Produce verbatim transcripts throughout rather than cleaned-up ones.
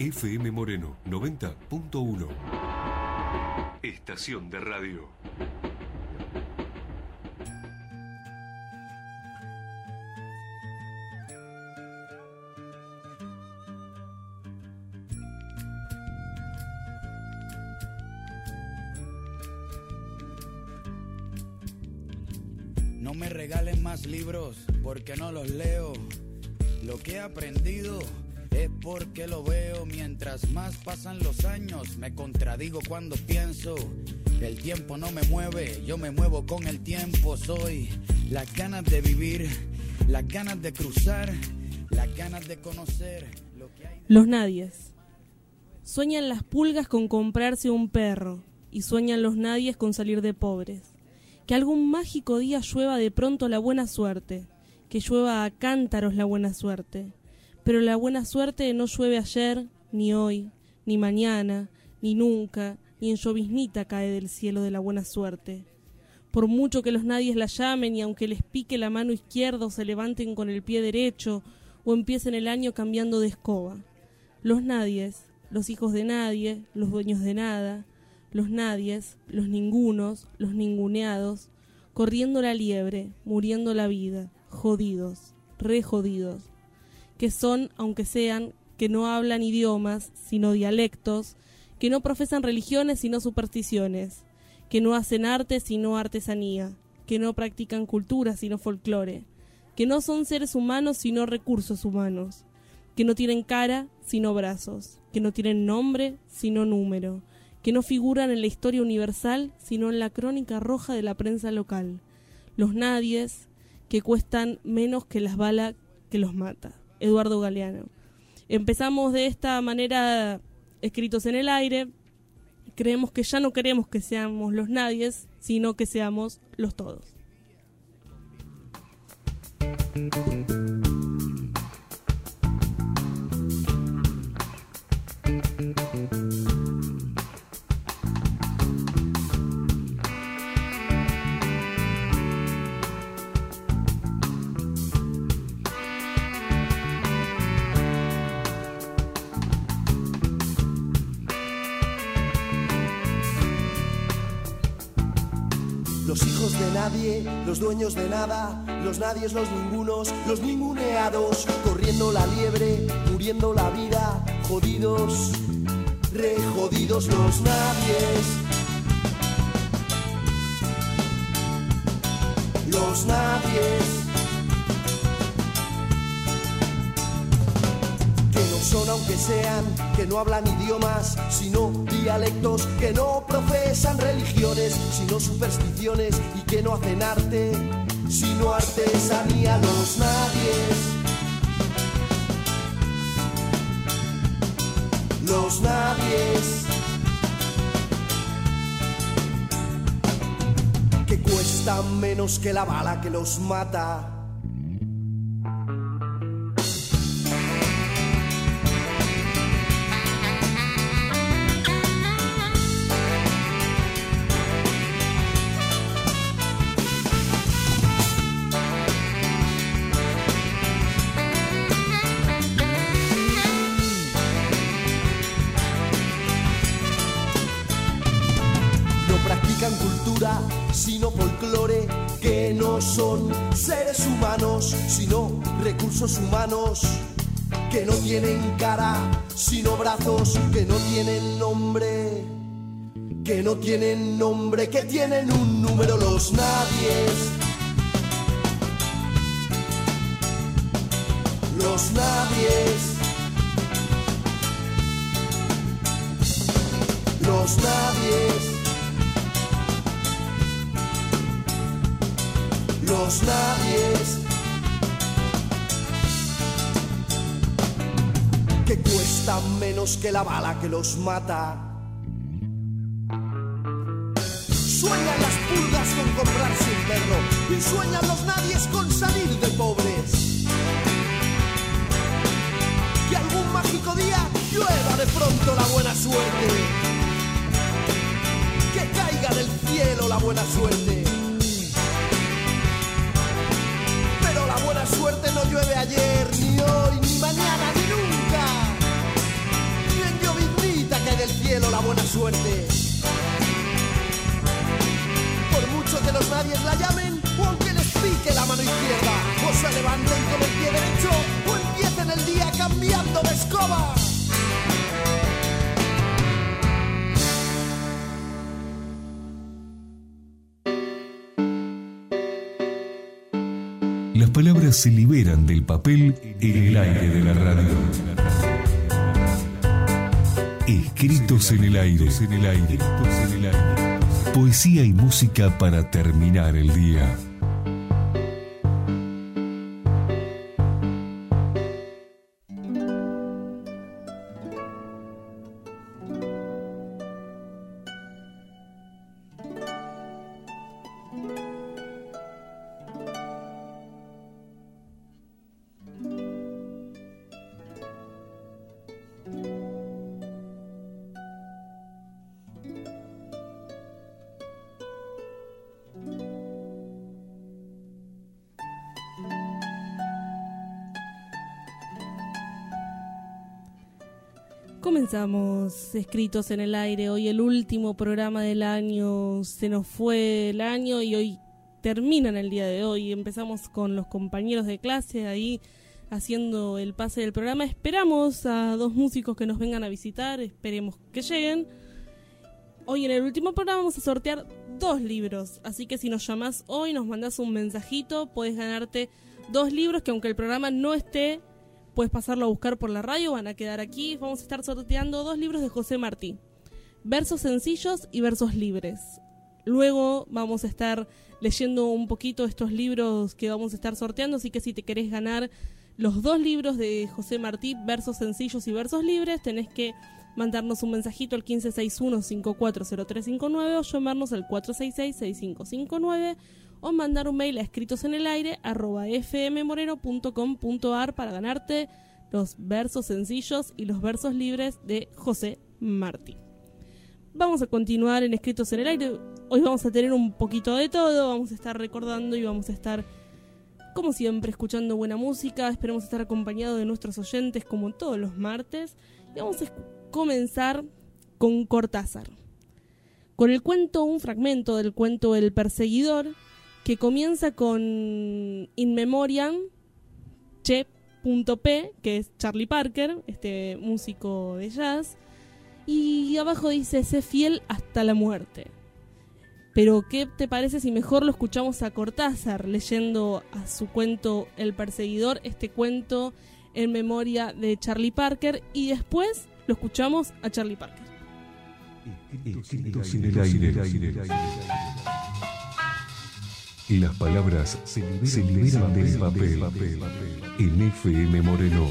F M Moreno noventa punto uno. Estación de radio. No me regalen más libros porque no los leo. Lo que he aprendido es porque lo veo. Mientras más pasan los años me contradigo cuando pienso. El tiempo no me mueve, yo me muevo con el tiempo. Soy las ganas de vivir, las ganas de cruzar, las ganas de conocer lo que hay. Los nadies. Sueñan las pulgas con comprarse un perro y sueñan los nadies con salir de pobres. Que algún mágico día llueva de pronto la buena suerte, que llueva a cántaros la buena suerte. Pero la buena suerte no llueve ayer, ni hoy, ni mañana, ni nunca, ni en lloviznita cae del cielo de la buena suerte. Por mucho que los nadies la llamen y aunque les pique la mano izquierda o se levanten con el pie derecho o empiecen el año cambiando de escoba. Los nadies, los hijos de nadie, los dueños de nada, los nadies, los ningunos, los ninguneados, corriendo la liebre, muriendo la vida, jodidos, re jodidos, que son, aunque sean, que no hablan idiomas, sino dialectos, que no profesan religiones, sino supersticiones, que no hacen arte, sino artesanía, que no practican cultura, sino folclore, que no son seres humanos, sino recursos humanos, que no tienen cara, sino brazos, que no tienen nombre, sino número, que no figuran en la historia universal, sino en la crónica roja de la prensa local. Los nadies que cuestan menos que las balas que los mata. Eduardo Galeano. Empezamos de esta manera, escritos en el aire. Creemos que ya no queremos que seamos los nadies, sino que seamos los todos. Los hijos de nadie, los dueños de nada, los nadies, los ningunos, los ninguneados, corriendo la liebre, muriendo la vida, jodidos, re jodidos los nadies. Los nadies. Son aunque sean, que no hablan idiomas, sino dialectos, que no profesan religiones, sino supersticiones, y que no hacen arte, sino artesanía. Los nadies. Los nadies. Que cuestan menos que la bala que los mata. Cultura, sino folclore, que no son seres humanos, sino recursos humanos, que no tienen cara, sino brazos, que no tienen nombre, que no tienen nombre, que tienen un número. Los nadies. Los nadies. Los nadies. Los nadies. Que cuestan menos que la bala que los mata. Sueñan las pulgas con comprarse un perro y sueñan los nadies con salir de pobres. Que algún mágico día llueva de pronto la buena suerte, que caiga del cielo la buena suerte. Pero la buena suerte no llueve ayer, ni hoy, ni mañana, ni nunca, ni buena suerte. Por mucho que los nadies la llamen, o aunque les pique la mano izquierda, o se levanten con el pie derecho, o empiecen el día cambiando de escoba. Las palabras se liberan del papel en el aire de la radio. Escritos en el aire, en el aire, en el aire. Poesía y música para terminar el día. Comenzamos Escritos en el Aire, hoy el último programa del año, se nos fue el año y hoy termina en el día de hoy. Empezamos con los compañeros de clase ahí haciendo el pase del programa. Esperamos a dos músicos que nos vengan a visitar, esperemos que lleguen. Hoy en el último programa vamos a sortear dos libros, así que si nos llamás hoy, nos mandás un mensajito, podés ganarte dos libros que aunque el programa no esté, puedes pasarlo a buscar por la radio, van a quedar aquí. Vamos a estar sorteando dos libros de José Martí, versos sencillos y versos libres. Luego vamos a estar leyendo un poquito estos libros que vamos a estar sorteando, así que si te querés ganar los dos libros de José Martí, versos sencillos y versos libres, tenés que mandarnos un mensajito al quince sesenta y uno cincuenta y cuatro cero tres cincuenta y nueve o llamarnos al cuatro seis seis seis cinco cinco nueve o mandar un mail a escritosenelaire arroba fmmoreno punto com punto ar para ganarte los versos sencillos y los versos libres de José Martí. Vamos a continuar en Escritos en el Aire. Hoy vamos a tener un poquito de todo, vamos a estar recordando y vamos a estar, como siempre, escuchando buena música. Esperemos estar acompañados de nuestros oyentes como todos los martes. Y vamos a comenzar con Cortázar, con el cuento, un fragmento del cuento El Perseguidor, que comienza con In Memoriam Che.P, que es Charlie Parker, este músico de jazz, y abajo dice, sé fiel hasta la muerte. Pero ¿qué te parece si mejor lo escuchamos a Cortázar leyendo a su cuento El Perseguidor, este cuento en memoria de Charlie Parker, y después lo escuchamos a Charlie Parker? Escritos en el aire. Y las palabras se liberan, se liberan del papel, papel, papel en F M Moreno.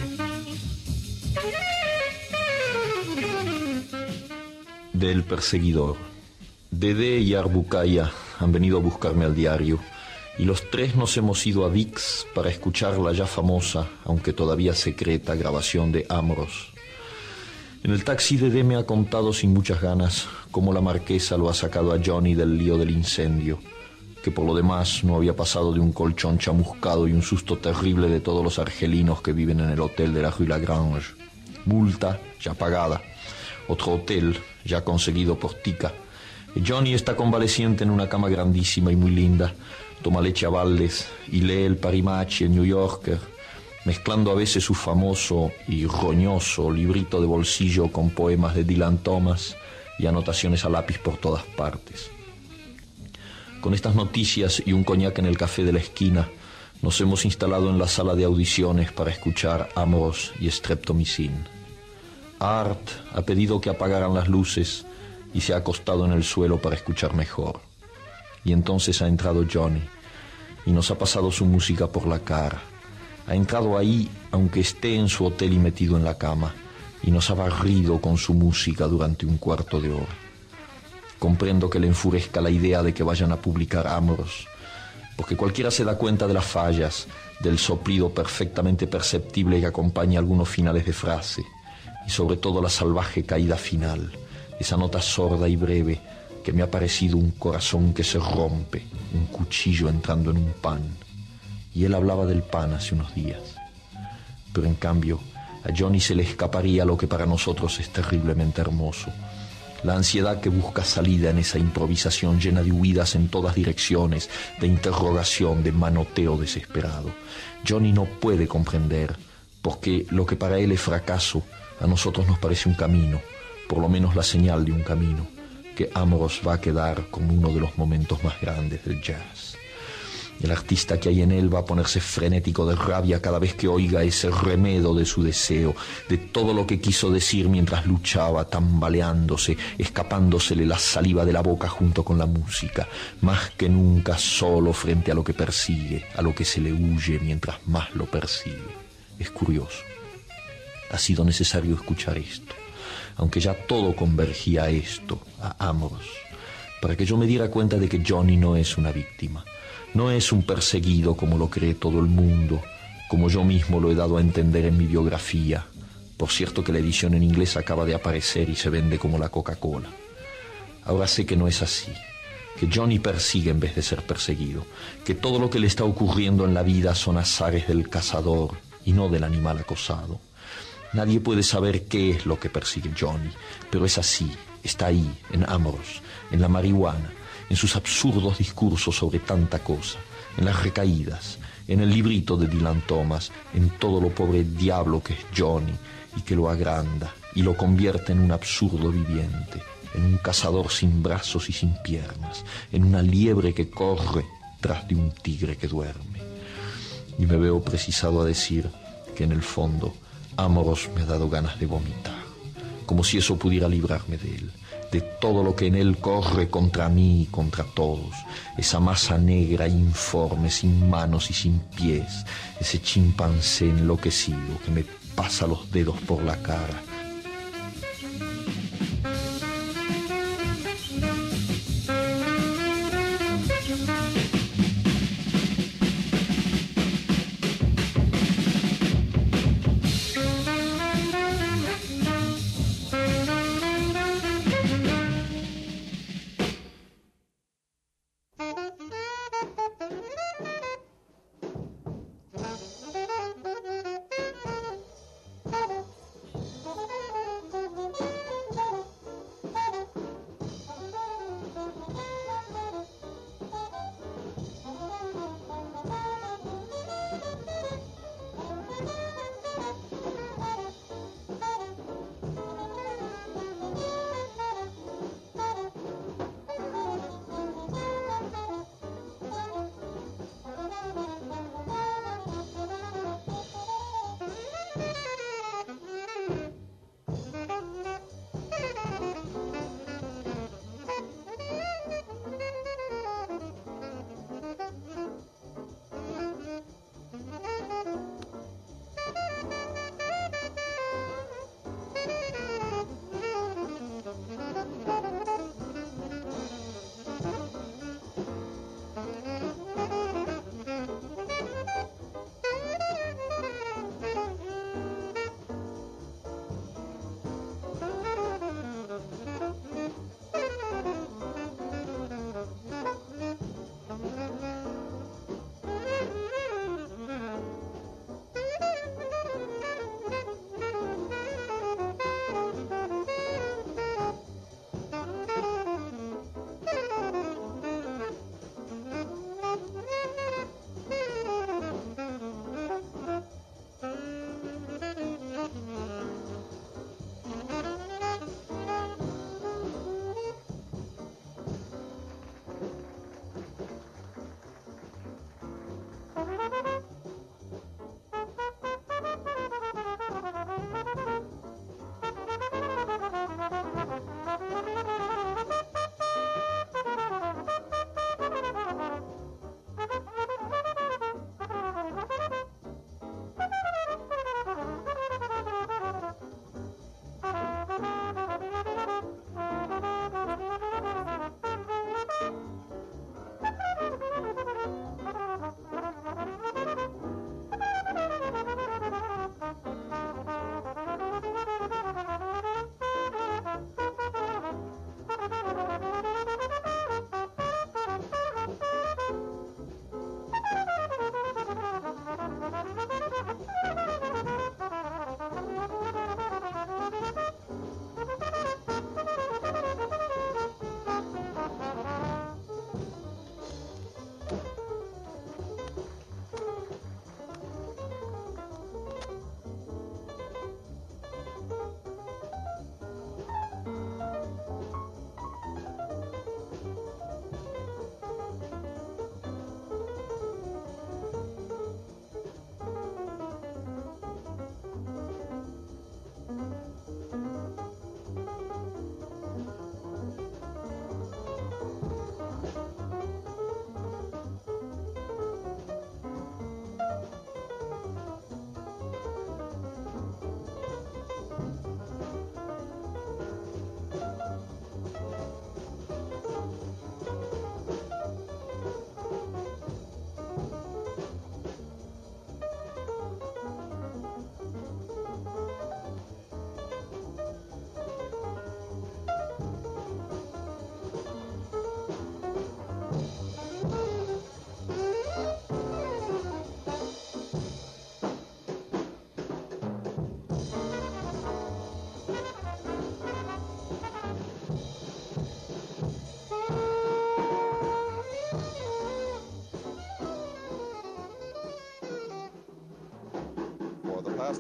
Del Perseguidor. Dede y Arbucaya han venido a buscarme al diario y los tres nos hemos ido a Vix para escuchar la ya famosa, aunque todavía secreta, grabación de Amros. En el taxi Dede me ha contado sin muchas ganas cómo la marquesa lo ha sacado a Johnny del lío del incendio, que por lo demás no había pasado de un colchón chamuscado y un susto terrible de todos los argelinos que viven en el hotel de la Rue Lagrange. Multa ya pagada, otro hotel ya conseguido por Tica. Johnny está convaleciente en una cama grandísima y muy linda, toma leche a baldes y lee el Parimachi, el New Yorker, mezclando a veces su famoso y roñoso librito de bolsillo con poemas de Dylan Thomas y anotaciones a lápiz por todas partes. Con estas noticias y un coñac en el café de la esquina, nos hemos instalado en la sala de audiciones para escuchar Amors y Streptomycin. Art ha pedido que apagaran las luces y se ha acostado en el suelo para escuchar mejor. Y entonces ha entrado Johnny y nos ha pasado su música por la cara. Ha entrado ahí aunque esté en su hotel y metido en la cama, y nos ha barrido con su música durante un cuarto de hora. Comprendo que le enfurezca la idea de que vayan a publicar Amors, porque cualquiera se da cuenta de las fallas, del soplido perfectamente perceptible que acompaña algunos finales de frase, y sobre todo la salvaje caída final, esa nota sorda y breve que me ha parecido un corazón que se rompe, un cuchillo entrando en un pan. Y él hablaba del pan hace unos días. Pero en cambio, a Johnny se le escaparía lo que para nosotros es terriblemente hermoso. la ansiedad que busca salida en esa improvisación llena de huidas en todas direcciones, de interrogación, de manoteo desesperado. Johnny no puede comprender, porque lo que para él es fracaso, a nosotros nos parece un camino, por lo menos la señal de un camino, que Amorós va a quedar como uno de los momentos más grandes del jazz. El artista que hay en él va a ponerse frenético de rabia cada vez que oiga ese remedo de su deseo, de todo lo que quiso decir mientras luchaba, tambaleándose, escapándosele la saliva de la boca junto con la música, más que nunca solo frente a lo que persigue, a lo que se le huye mientras más lo persigue. Es curioso. Ha sido necesario escuchar esto, aunque ya todo convergía a esto, a Amorós, para que yo me diera cuenta de que Johnny no es una víctima. No es un perseguido como lo cree todo el mundo, como yo mismo lo he dado a entender en mi biografía. Por cierto que la edición en inglés acaba de aparecer y se vende como la Coca-Cola. Ahora sé que no es así, que Johnny persigue en vez de ser perseguido, que todo lo que le está ocurriendo en la vida son azares del cazador y no del animal acosado. Nadie puede saber qué es lo que persigue Johnny, pero es así, está ahí, en Amorós, en la marihuana, en sus absurdos discursos sobre tanta cosa, en las recaídas, en el librito de Dylan Thomas, en todo lo pobre diablo que es Johnny y que lo agranda y lo convierte en un absurdo viviente, en un cazador sin brazos y sin piernas, en una liebre que corre tras de un tigre que duerme. Y me veo precisado a decir que en el fondo Amorós me ha dado ganas de vomitar, como si eso pudiera librarme de él, de todo lo que en él corre contra mí y contra todos, esa masa negra informe, sin manos y sin pies, ese chimpancé enloquecido que me pasa los dedos por la cara.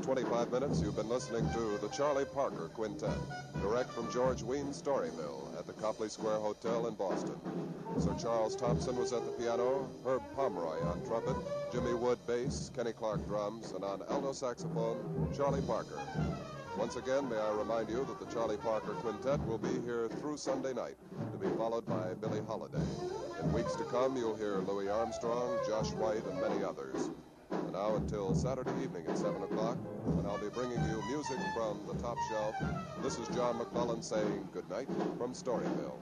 last twenty-five minutes, you've been listening to the Charlie Parker Quintet, direct from George Weins' Story Mill at the Copley Square Hotel in Boston. Sir Charles Thompson was at the piano, Herb Pomeroy on trumpet, Jimmy Wood bass, Kenny Clark drums, and on alto saxophone, Charlie Parker. Once again, may I remind you that the Charlie Parker Quintet will be here through Sunday night, to be followed by Billie Holiday. In weeks to come, you'll hear Louis Armstrong, Josh White, and many others. And now until Saturday evening at seven o'clock, when I'll be bringing you music from the top shelf, this is John McClellan saying good night from Storyville.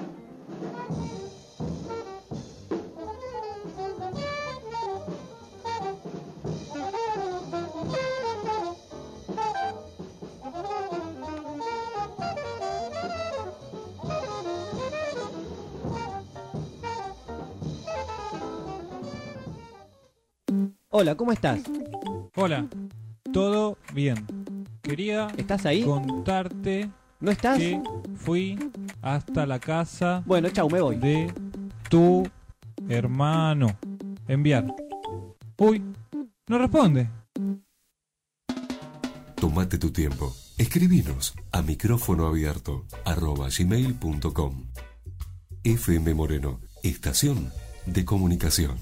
Hola, ¿cómo estás? Hola, todo bien. Quería ¿Estás ahí? contarte ¿No estás? que fui hasta la casa Bueno, chau, me voy. de tu hermano. Enviar. Uy, no responde. Tómate tu tiempo. Escribinos a micrófono abierto arroba gmail punto com. F M Moreno, estación de comunicación.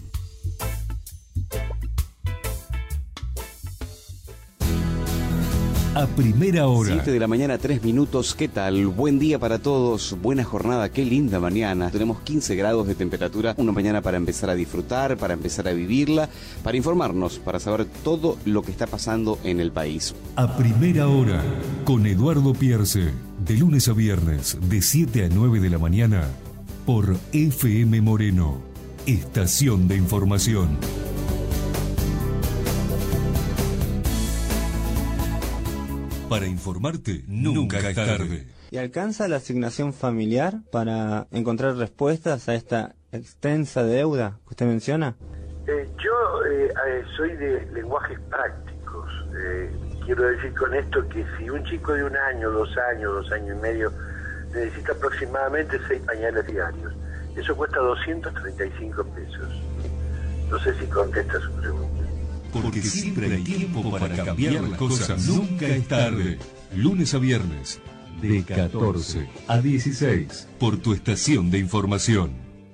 A primera hora. siete de la mañana, tres minutos. ¿Qué tal? Buen día para todos. Buena jornada. Qué linda mañana. Tenemos quince grados de temperatura. Una mañana para empezar a disfrutar, para empezar a vivirla, para informarnos, para saber todo lo que está pasando en el país. A primera hora, con Eduardo Pierce. De lunes a viernes, de siete a nueve de la mañana, por F M Moreno, estación de información. Para informarte, nunca es tarde. ¿Y alcanza la asignación familiar para encontrar respuestas a esta extensa deuda que usted menciona? Eh, yo eh, eh, soy de lenguajes prácticos. Eh, quiero decir con esto que si un chico de un año, dos años, dos años y medio necesita aproximadamente seis pañales diarios, eso cuesta doscientos treinta y cinco pesos. No sé si contesta su pregunta. Porque siempre hay tiempo para cambiar las cosas. Nunca es tarde. Lunes a viernes, de catorce a dieciséis, por tu estación de información.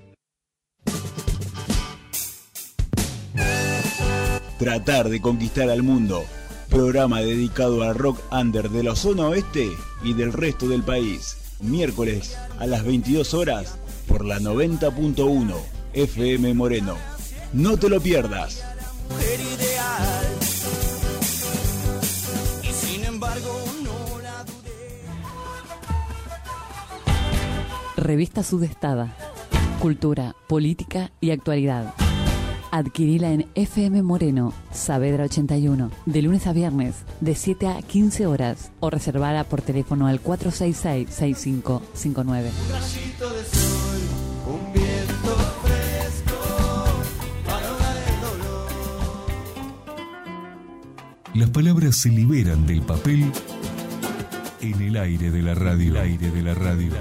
Tratar de conquistar al mundo. Programa dedicado al rock under de la zona oeste y del resto del país. Miércoles a las veintidós horas por la noventa punto uno F M Moreno. No te lo pierdas. Mujer ideal, y sin embargo no la dudé. Revista Sudestada. Cultura, política y actualidad. Adquirila en F M Moreno, Saavedra ochenta y uno, de lunes a viernes, de siete a quince horas, o reservada por teléfono al cuatro seis seis, seis cinco cinco nueve. Un rayito de sol, un viento fresco, para ahogar el dolor. Las palabras se liberan del papel en el aire de la radio. El aire de la radio.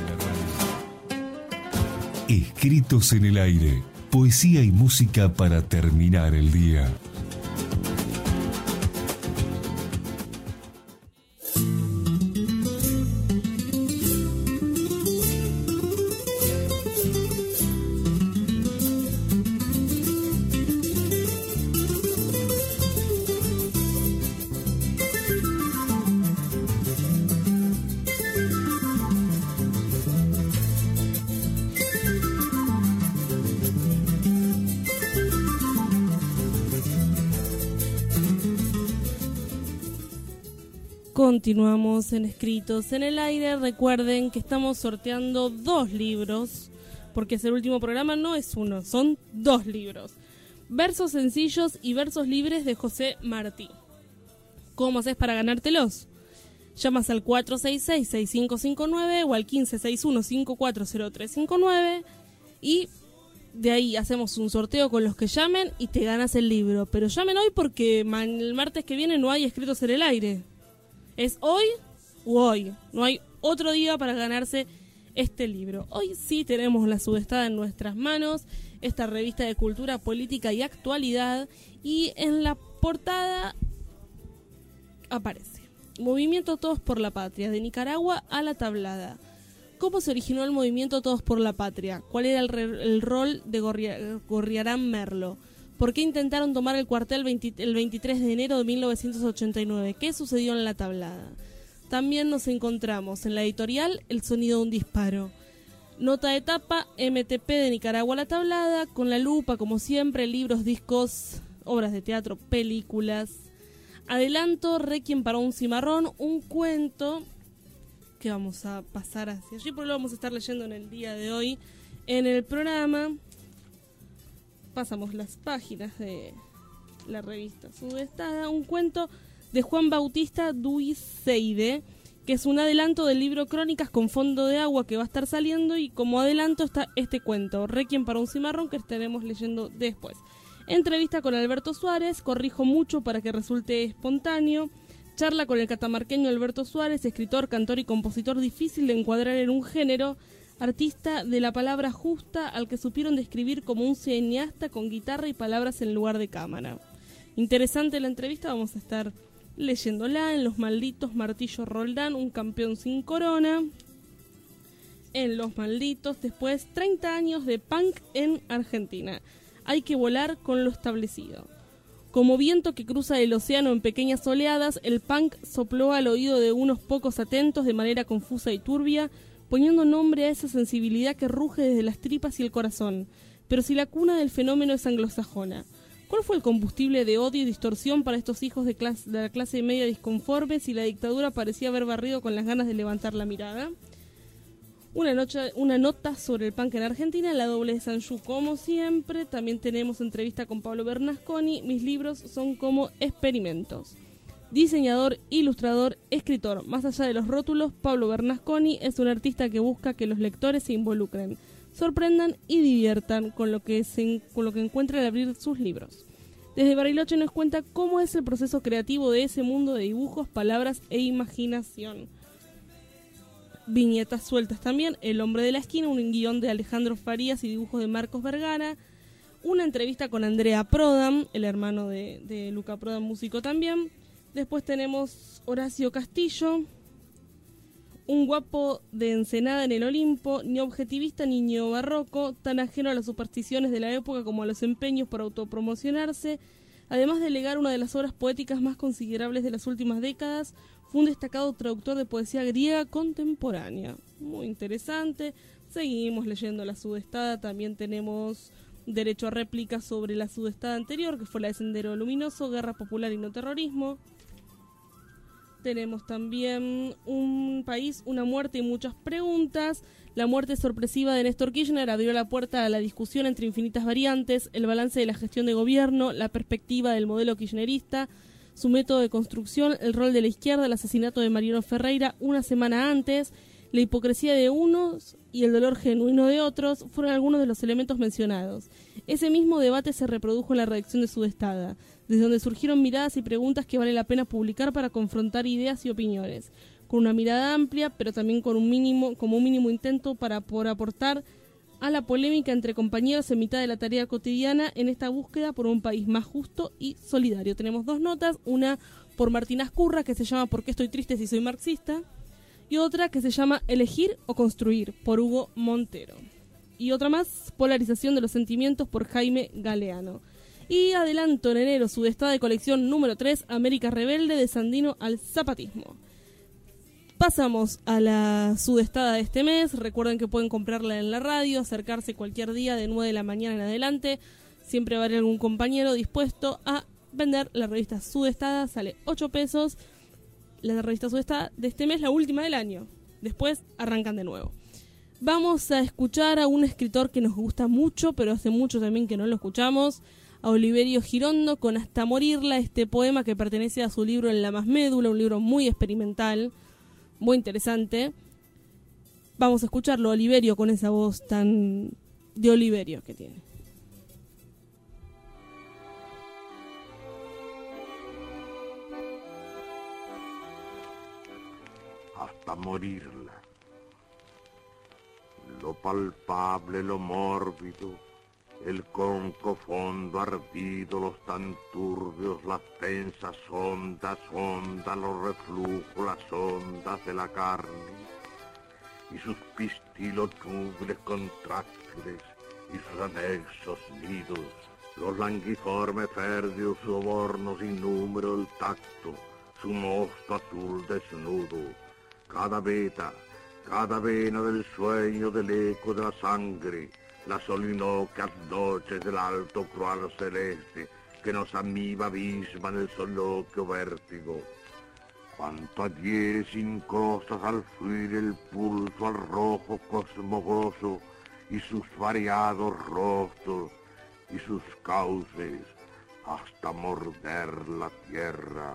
Escritos en el aire. Poesía y música para terminar el día. Continuamos en Escritos en el Aire. Recuerden que estamos sorteando dos libros, porque es el último programa, no es uno, son dos libros. Versos sencillos y versos libres de José Martí. ¿Cómo haces para ganártelos? Llamas al cuatro seis seis, seis cinco cinco nueve o al quince sesenta y uno, cincuenta y cuatro cero tres cincuenta y nueve y de ahí hacemos un sorteo con los que llamen y te ganas el libro. Pero llamen hoy porque el martes que viene no hay Escritos en el Aire. Es hoy u hoy. No hay otro día para ganarse este libro. Hoy sí tenemos la Sudestada en nuestras manos, esta revista de cultura, política y actualidad. Y en la portada aparece. Movimiento Todos por la Patria, de Nicaragua a la Tablada. ¿Cómo se originó el movimiento Todos por la Patria? ¿Cuál era el, re- el rol de Gorria- Gorriarán Merlo? ¿Por qué intentaron tomar el cuartel veinte, el veintitrés de enero de mil novecientos ochenta y nueve? ¿Qué sucedió en la Tablada? También nos encontramos en la editorial El sonido de un disparo. Nota de tapa, M T P de Nicaragua a la Tablada, con la lupa, como siempre, libros, discos, obras de teatro, películas. Adelanto, Requiem para un cimarrón, un cuento que vamos a pasar hacia allí, porque lo vamos a estar leyendo en el día de hoy en el programa. Pasamos las páginas de la revista Sudestada, un cuento de Juan Bautista Duiseide, que es un adelanto del libro Crónicas con fondo de agua que va a estar saliendo, y como adelanto está este cuento, Requiem para un cimarrón, que estaremos leyendo después. Entrevista con Alberto Suárez, corrijo mucho para que resulte espontáneo. Charla con el catamarqueño Alberto Suárez, escritor, cantor y compositor difícil de encuadrar en un género, artista de la palabra justa al que supieron describir como un cineasta con guitarra y palabras en lugar de cámara. Interesante la entrevista, vamos a estar leyéndola. En Los Malditos, Martillo Roldán, un campeón sin corona. En Los Malditos, después treinta años de punk en Argentina. Hay que volar con lo establecido. Como viento que cruza el océano en pequeñas oleadas, el punk sopló al oído de unos pocos atentos de manera confusa y turbia, poniendo nombre a esa sensibilidad que ruge desde las tripas y el corazón. Pero si la cuna del fenómeno es anglosajona, ¿cuál fue el combustible de odio y distorsión para estos hijos de, clase, de la clase media disconformes si la dictadura parecía haber barrido con las ganas de levantar la mirada? Una, noche, una nota sobre el punk en Argentina, la doble de Sanju como siempre. También tenemos entrevista con Pablo Bernasconi. Mis libros son como experimentos. Diseñador, ilustrador, escritor. Más allá de los rótulos, Pablo Bernasconi es un artista que busca que los lectores se involucren, sorprendan y diviertan con lo que, se, con lo que encuentra al abrir sus libros. Desde Bariloche nos cuenta cómo es el proceso creativo de ese mundo de dibujos, palabras e imaginación. Viñetas sueltas también, El hombre de la esquina, un guión de Alejandro Farías y dibujos de Marcos Vergara. Una entrevista con Andrea Prodan, el hermano de, de Luca Prodan, músico también. Después tenemos Horacio Castillo, un guapo de Ensenada en el Olimpo, ni objetivista ni neobarroco, tan ajeno a las supersticiones de la época como a los empeños por autopromocionarse. Además de legar una de las obras poéticas más considerables de las últimas décadas, fue un destacado traductor de poesía griega contemporánea. Muy interesante. Seguimos leyendo la Sudestada. También tenemos derecho a réplica sobre la Sudestada anterior, que fue la de Sendero Luminoso, Guerra Popular y No Terrorismo. Tenemos también Un país, una muerte y muchas preguntas. La muerte sorpresiva de Néstor Kirchner abrió la puerta a la discusión entre infinitas variantes, el balance de la gestión de gobierno, la perspectiva del modelo kirchnerista, su método de construcción, el rol de la izquierda, el asesinato de Mariano Ferreira una semana antes, la hipocresía de unos y el dolor genuino de otros fueron algunos de los elementos mencionados. Ese mismo debate se reprodujo en la redacción de Sudestada, desde donde surgieron miradas y preguntas que vale la pena publicar para confrontar ideas y opiniones, con una mirada amplia, pero también con un mínimo, como un mínimo intento para poder aportar a la polémica entre compañeros en mitad de la tarea cotidiana en esta búsqueda por un país más justo y solidario. Tenemos dos notas, una por Martín Azcurra, que se llama ¿Por qué estoy triste si soy marxista?, y otra que se llama Elegir o construir, por Hugo Montero. Y otra más, Polarización de los sentimientos, por Jaime Galeano. Y adelanto en enero, Sudestada de colección número tres, América Rebelde, de Sandino al zapatismo. Pasamos a la Sudestada de este mes. Recuerden que pueden comprarla en la radio, acercarse cualquier día de nueve de la mañana en adelante. Siempre va a haber algún compañero dispuesto a vender la revista Sudestada. Sale ocho pesos. La revista Sudestada de este mes, la última del año. Después arrancan de nuevo. Vamos a escuchar a un escritor que nos gusta mucho, pero hace mucho también que no lo escuchamos. A Oliverio Girondo con Hasta morirla, este poema que pertenece a su libro En la más médula, un libro muy experimental, muy interesante. Vamos a escucharlo, Oliverio, con esa voz tan de Oliverio que tiene. Hasta morirla. Lo palpable, lo mórbido, el conco fondo ardido, los tan turbios, las tensas ondas, ondas, los reflujos, las ondas de la carne, y sus pistilos núbiles contráctiles, y sus anexos nidos, los languiformes férreos sobornos sin número el tacto, su mosto azul desnudo, cada veta, cada vena del sueño, del eco de la sangre, las solinocas noches del alto cruel celeste que nos amiba abisma en el soliloquio vértigo. Cuanto adhiere sin cosas al fluir el pulso al rojo cosmogoso y sus variados rostros y sus cauces hasta morder la tierra.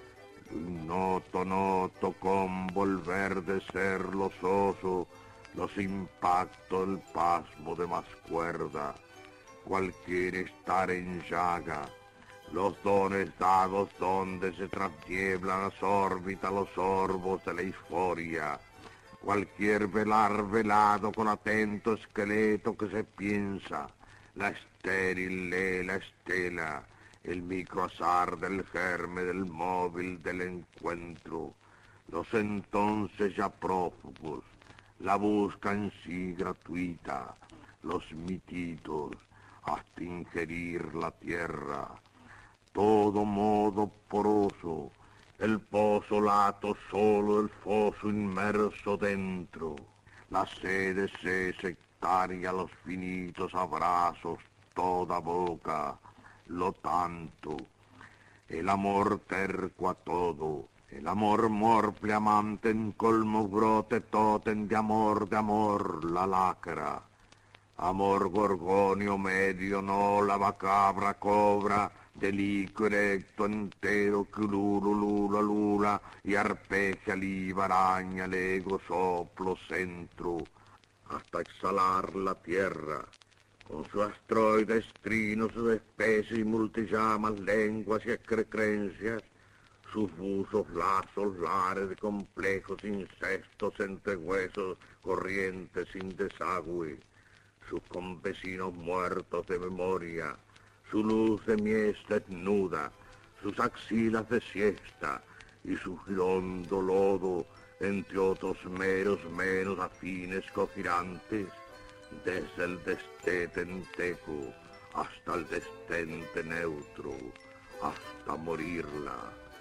Noto, noto con volver de ser los osos, los impactos, el pasmo de más cuerda, cualquier estar en llaga, los dones dados donde se trasnieblan las órbitas, los orbos de la euforia, cualquier velar velado con atento esqueleto que se piensa, la estéril lela estela, el microazar del germe, del móvil, del encuentro, los entonces ya prófugos, la busca en sí gratuita, los mititos, hasta ingerir la tierra, todo modo poroso, el pozo lato solo, el foso inmerso dentro, la sede se sectaria, los finitos abrazos, toda boca, lo tanto, el amor terco a todo, el amor morple amante en colmo brote totem de amor, de amor, la lacra, amor gorgonio medio, no la macabra cobra, delico erecto entero que lula, lula, lula, y arpeggia liba, araña, lego, soplo, centro, hasta exhalar la tierra, con su astroides trinos, sus especies y multillamas, lenguas y excrecrencias, sus fusos lazos lares de complejos incestos entre huesos, corrientes sin desagüe, sus campesinos muertos de memoria, su luz de mies desnuda, sus axilas de siesta y su girondo lodo, entre otros meros menos afines cogirantes, desde el destete enteco hasta el destente neutro, hasta morirla.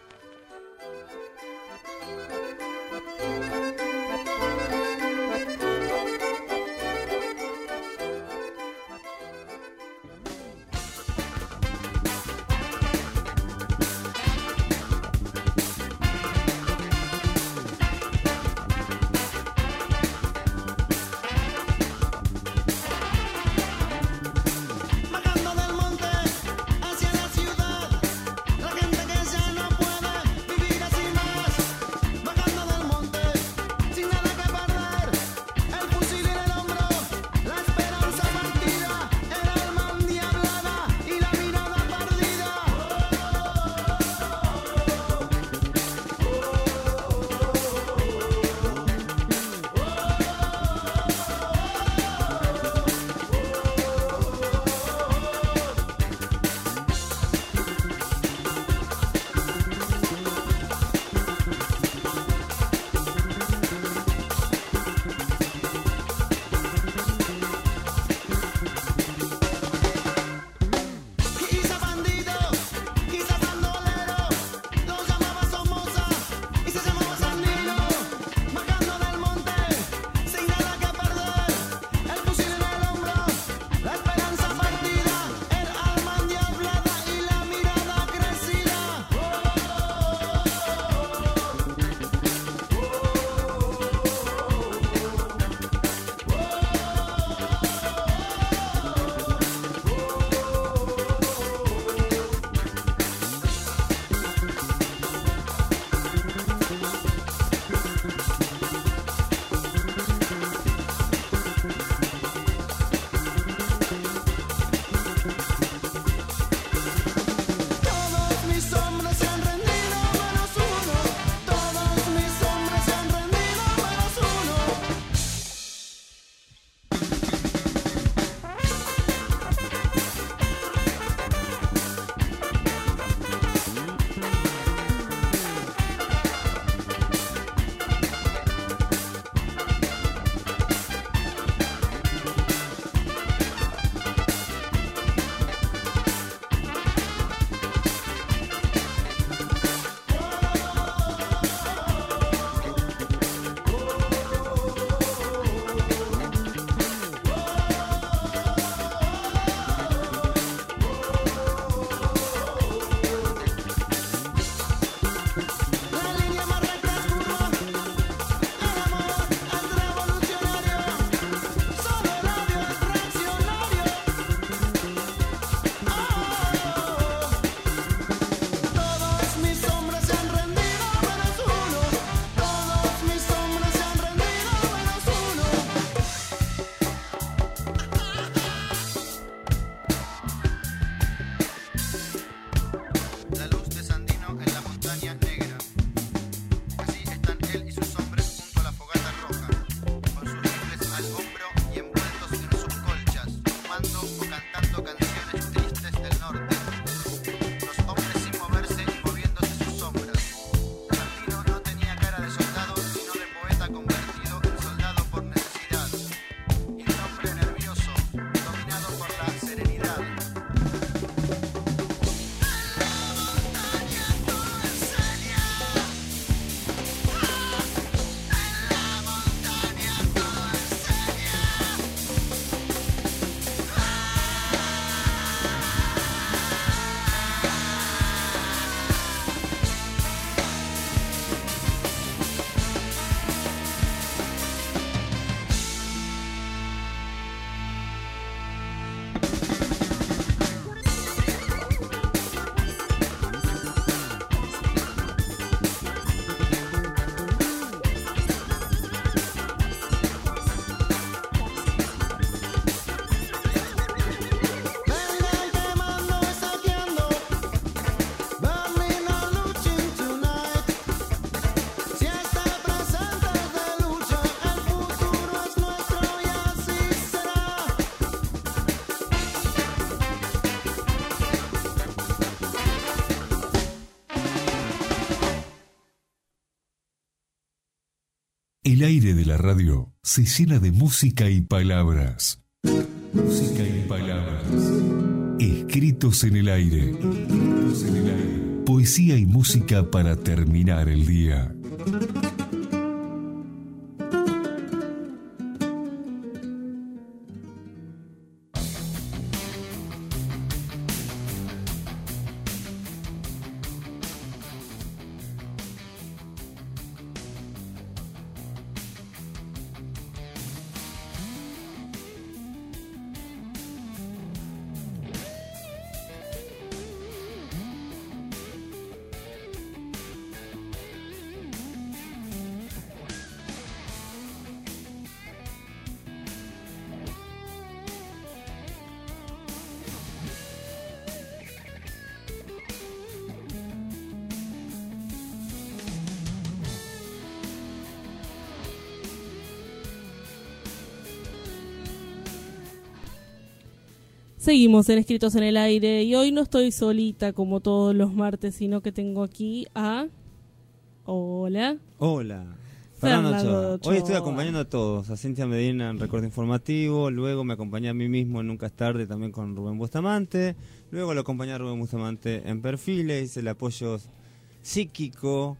Bajando del monte hacia la ciudad, la gente que ya no puede vivir así más. El aire de la radio se llena de música y palabras. Música y palabras. Escritos en el aire. Escritos en el aire. Poesía y música para terminar el día. Seguimos en Escritos en el Aire y hoy no estoy solita como todos los martes, sino que tengo aquí a... Hola. Hola. Fernando Fernando Ochoa. Hoy estoy Ochoa. acompañando a todos, a Cintia Medina en Recorte Informativo, luego me acompañé a mí mismo en Nunca es Tarde también con Rubén Bustamante, luego lo acompañé a Rubén Bustamante en Perfiles, hice el apoyo psíquico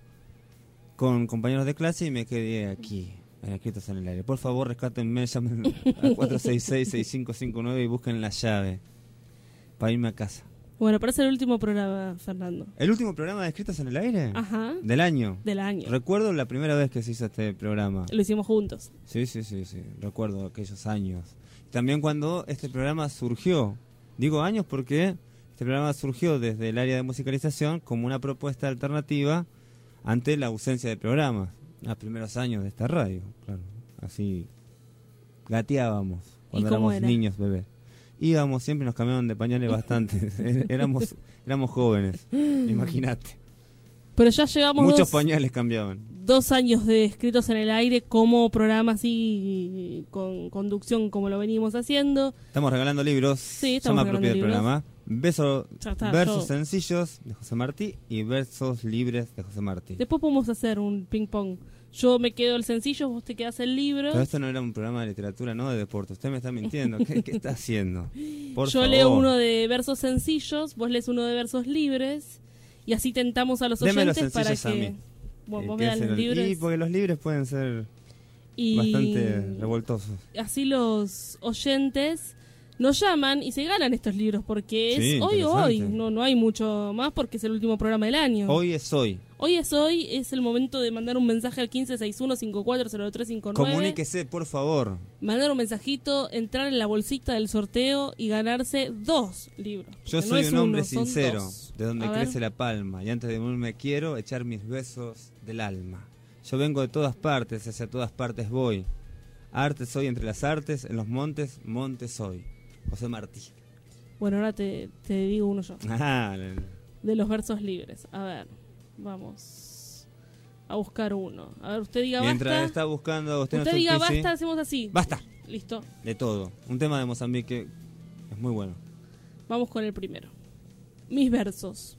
con compañeros de clase y me quedé aquí. En Escritos en el Aire. Por favor, rescátenme, llamen al cuatro seis seis, seis cinco cinco nueve y busquen la llave para irme a casa. Bueno, parece el último programa, Fernando. ¿El último programa de Escritos en el Aire? Ajá. ¿Del año? Del año. Recuerdo la primera vez que se hizo este programa. Lo hicimos juntos. Sí, sí, sí, sí. Recuerdo aquellos años. También cuando este programa surgió. Digo años porque este programa surgió desde el área de musicalización como una propuesta alternativa ante la ausencia de programas. Los primeros años de esta radio, claro. Así gateábamos cuando éramos era? niños, bebés. Íbamos, siempre nos cambiaban de pañales bastante. éramos, éramos jóvenes, imagínate. Pero ya llevamos Muchos dos, pañales cambiaban. dos años de Escritos en el Aire como programa así, con conducción como lo venimos haciendo. Estamos regalando libros. Sí, estamos Llama propia del regalando programa. Beso, Ya está, versos yo- sencillos de José Martí y versos libres de José Martí. Después podemos hacer un ping pong. Yo me quedo el sencillo, vos te quedas el libro. Pero esto no era un programa de literatura, no de deporte. Usted me está mintiendo. ¿Qué, qué está haciendo? Por Yo favor. leo uno de versos sencillos, vos lees uno de versos libres y así tentamos a los Deme los oyentes para sencillos a que mí. vos, Eh, vos ¿qué me das es los el- libros Y porque los libres pueden ser y bastante revoltosos. así los oyentes nos llaman y se ganan estos libros porque es Sí, hoy o hoy, interesante. no no hay mucho más porque es el último programa del año. Hoy es hoy. Hoy es hoy, es el momento de mandar un mensaje al quince sesenta y uno cincuenta y cuatro cero tres cincuenta y nueve. Comuníquese, por favor. Mandar un mensajito, entrar en la bolsita del sorteo y ganarse dos libros. Yo porque soy no es un hombre uno, son sincero, dos. de donde A ver. crece la palma. Y antes de morirme quiero echar mis besos del alma. Yo vengo de todas partes, hacia todas partes voy. Arte soy entre las artes, en los montes, montes soy. José Martí. Bueno, ahora te, te digo uno yo. Ah, el- De los versos libres. A ver, vamos a buscar uno. A ver, usted diga mientras basta. está buscando Agostino Usted diga Stolpisi, basta, hacemos así. Basta. Listo. De todo. Un tema de Mozambique es muy bueno. Vamos con el primero. Mis versos.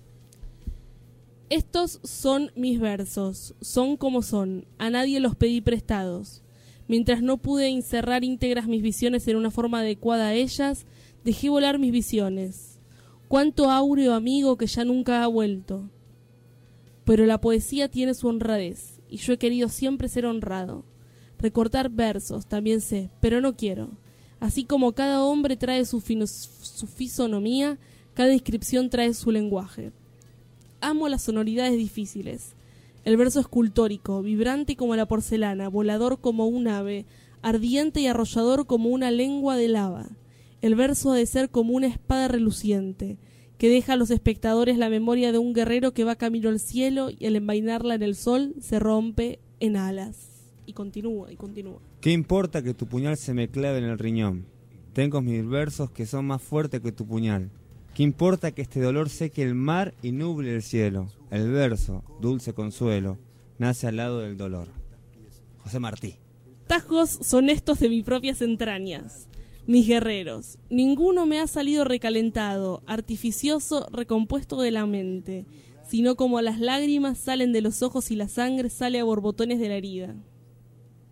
Estos son mis versos, son como son, a nadie los pedí prestados. Mientras no pude encerrar íntegras mis visiones en una forma adecuada a ellas, dejé volar mis visiones. Cuánto áureo amigo que ya nunca ha vuelto. Pero la poesía tiene su honradez, y yo he querido siempre ser honrado. Recortar versos, también sé, pero no quiero. Así como cada hombre trae su, fino- su fisonomía, cada inscripción trae su lenguaje. Amo las sonoridades difíciles. El verso escultórico, vibrante como la porcelana, volador como un ave, ardiente y arrollador como una lengua de lava. El verso ha de ser como una espada reluciente, que deja a los espectadores la memoria de un guerrero que va camino al cielo y al envainarla en el sol se rompe en alas. Y continúa, y continúa. ¿Qué importa que tu puñal se me clave en el riñón? Tengo mis versos que son más fuertes que tu puñal. ¿Qué importa que este dolor seque el mar y nuble el cielo? El verso, dulce consuelo, nace al lado del dolor. José Martí. Tajos son estos de mis propias entrañas. Mis guerreros, ninguno me ha salido recalentado, artificioso, recompuesto de la mente, sino como las lágrimas salen de los ojos y la sangre sale a borbotones de la herida.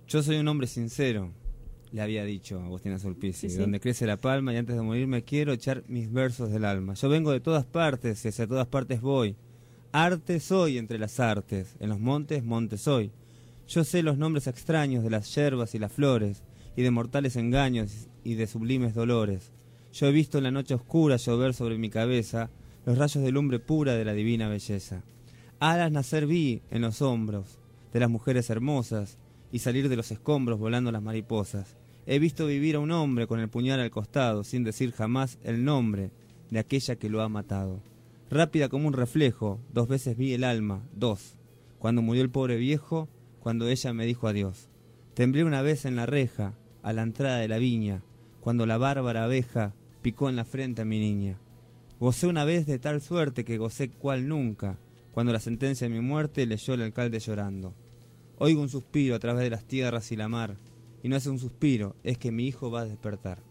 Yo soy un hombre sincero, le había dicho Agustina Sulpici, sí, sí. Donde crece la palma y antes de morirme quiero echar mis versos del alma. Yo vengo de todas partes y hacia todas partes voy. Arte soy entre las artes, en los montes, monte soy. Yo sé los nombres extraños de las yerbas y las flores, y de mortales engaños y de sublimes dolores. Yo he visto en la noche oscura llover sobre mi cabeza los rayos de lumbre pura de la divina belleza. Alas nacer vi en los hombros de las mujeres hermosas, y salir de los escombros volando las mariposas. He visto vivir a un hombre con el puñal al costado, sin decir jamás el nombre de aquella que lo ha matado. Rápida como un reflejo, dos veces vi el alma, dos, cuando murió el pobre viejo, cuando ella me dijo adiós. Temblé una vez en la reja, a la entrada de la viña, cuando la bárbara abeja picó en la frente a mi niña. Gocé una vez de tal suerte que gocé cual nunca, cuando la sentencia de mi muerte leyó el alcalde llorando. Oigo un suspiro a través de las tierras y la mar, y no es un suspiro, es que mi hijo va a despertar.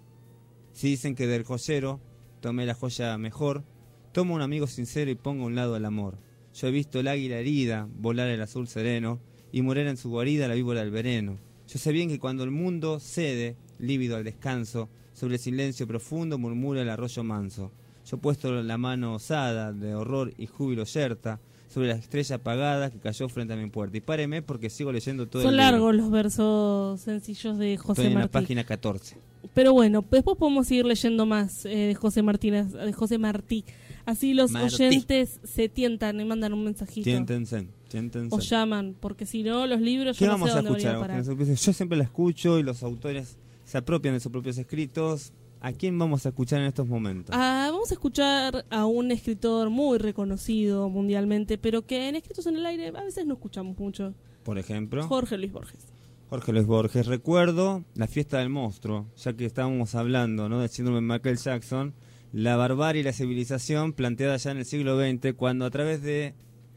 Si dicen que del joyero tomé la joya mejor, tomo un amigo sincero y pongo a un lado el amor. Yo he visto el águila herida volar el azul sereno, y morir en su guarida la víbora del veneno. Yo sé bien que cuando el mundo cede, lívido al descanso, sobre el silencio profundo murmura el arroyo manso. Yo he puesto la mano osada de horror y júbilo yerta sobre la estrella apagada que cayó frente a mi puerta. Y páreme porque sigo leyendo todo Son el libro. Son largos los versos sencillos de José Estoy en Martí. la página catorce. Pero bueno, después podemos seguir leyendo más eh, de José Martínez, de José Martí. Así los Martí. oyentes se tientan y mandan un mensajito. Tiéntense, tiéntense. O llaman, porque si no, los libros ¿Qué yo no vamos sé a dónde escuchar? van a parar. Yo siempre la escucho y los autores se apropian de sus propios escritos. ¿A quién vamos a escuchar en estos momentos? Ah, vamos a escuchar a un escritor muy reconocido mundialmente, pero que en Escritos en el Aire a veces no escuchamos mucho. Por ejemplo, Jorge Luis Borges. Jorge Luis Borges. Recuerdo La fiesta del monstruo, ya que estábamos hablando, ¿no?, del síndrome de Michael Jackson, la barbarie y la civilización planteada ya en el siglo veinte, cuando a través de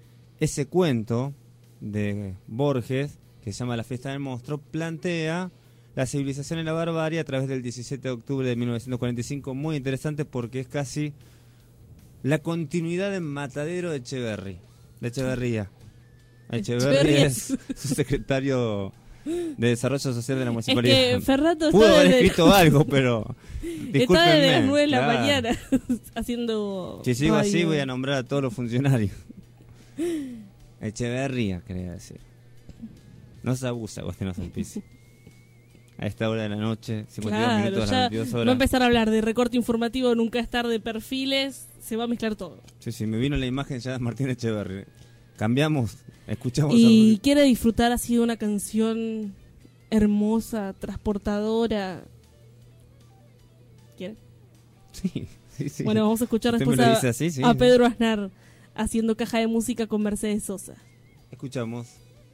ese cuento de Borges, que se llama La fiesta del monstruo, plantea la civilización y la barbarie a través del diecisiete de octubre de mil novecientos cuarenta y cinco, muy interesante porque es casi la continuidad en Matadero de Echeverry, de Echeverría. Echeverry es su secretario de Desarrollo Social de la Municipalidad. Es que Ferrato pudo está haber desde... escrito algo, pero discúlpenme. Está desde las nueve de la claro. mañana haciendo Si sigo radio. así voy a nombrar a todos los funcionarios. Echeverría, quería decir. No se abusa, Agustina Sulpici. A esta hora de la noche, cincuenta y dos Claro, minutos a ya las veintidós horas. va a empezar a hablar de recorte informativo, nunca es tarde, perfiles, se va a mezclar todo. Sí, sí, me vino la imagen ya de Martín Echeverry. Cambiamos, escuchamos. Y a... quiere disfrutar así de una canción hermosa, transportadora. ¿Quiere? Sí, sí, sí. Bueno, vamos a escuchar Usted después me lo a, dice así, sí. a Pedro Aznar haciendo caja de música con Mercedes Sosa. Escuchamos.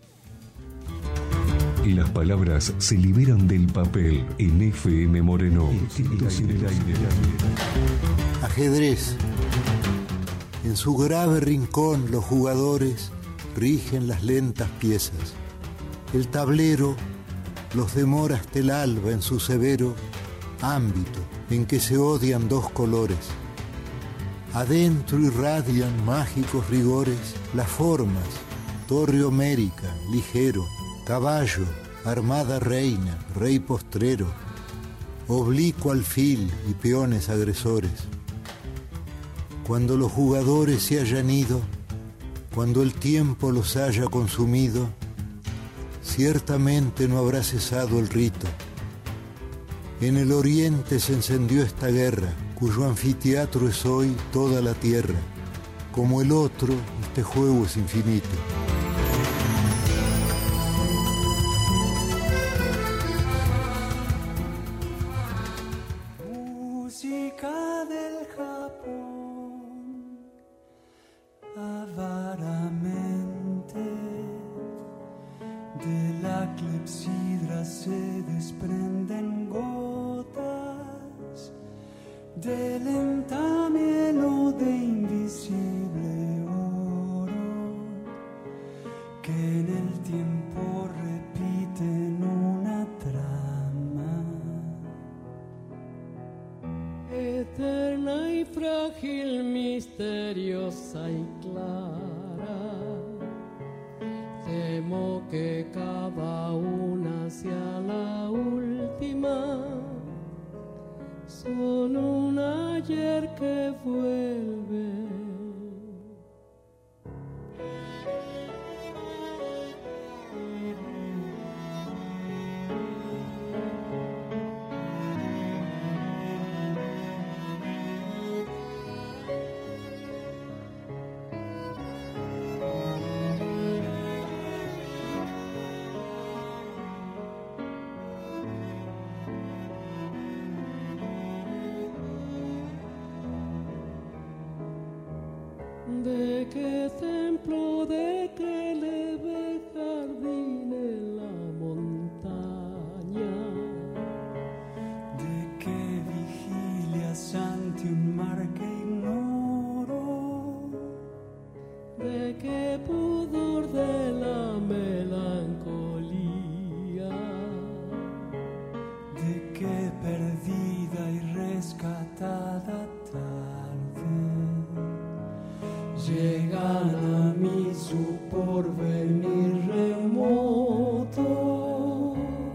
Las palabras se liberan del papel en F M Moreno. Escritos en el aire. Ajedrez. En su grave rincón los jugadores rigen las lentas piezas. El tablero los demora hasta el alba en su severo ámbito en que se odian dos colores. Adentro irradian mágicos rigores las formas, torre homérica, ligero, caballo, armada reina, rey postrero, oblicuo alfil y peones agresores. Cuando los jugadores se hayan ido, cuando el tiempo los haya consumido, ciertamente no habrá cesado el rito. En el oriente se encendió esta guerra, cuyo anfiteatro es hoy toda la tierra. Como el otro, este juego es infinito. Música del Japón, avaramente de la clepsidra se desprenden gotas de lenta miel de invisible oro que en el tiempo repiten una trama eterna y frágil, misteriosa y clara. Temo que que cada una sea la última, son un ayer que vuelve. ¿De qué templo, de qué leve jardín en la montaña? ¿De qué vigilias ante un mar que ignoro? ¿De qué pudor de la melancolía? ¿De qué perdida y rescatada tarde llegan a mí su porvenir remoto?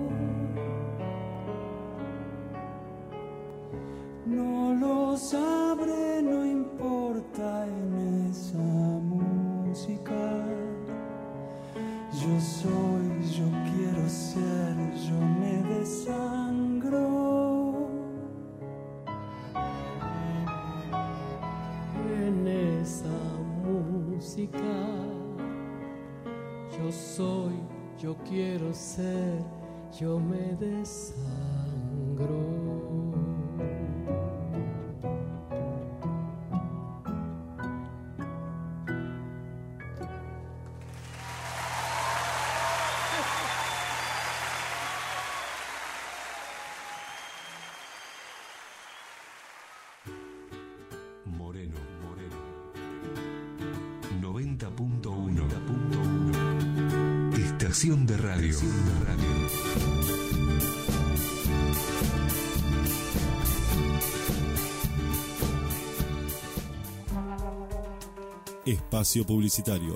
No lo sabré, no importa en esa música. Yo soy, yo quiero ser, yo me desangro. En esa música, yo soy, yo quiero ser, yo me desangro. Moreno, Moreno. noventa punto uno. Estación de radio. Estación de radio. Espacio publicitario.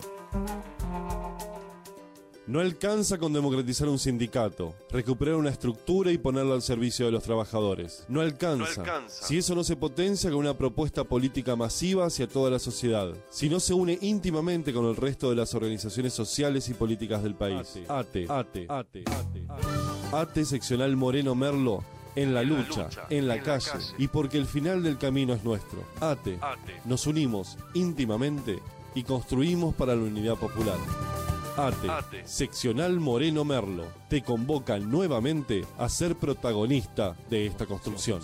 No alcanza con democratizar un sindicato, recuperar una estructura y ponerla al servicio de los trabajadores. No alcanza, No alcanza. si eso no se potencia con una propuesta política masiva hacia toda la sociedad, si no se une íntimamente con el resto de las organizaciones sociales y políticas del país. ATE, ATE, ATE, ATE, ATE seccional Moreno Merlo, en la lucha, en la calle, y porque el final del camino es nuestro. ATE, nos unimos íntimamente y construimos para la unidad popular. ATE, ATE, seccional Moreno Merlo, te convoca nuevamente a ser protagonista de esta construcción.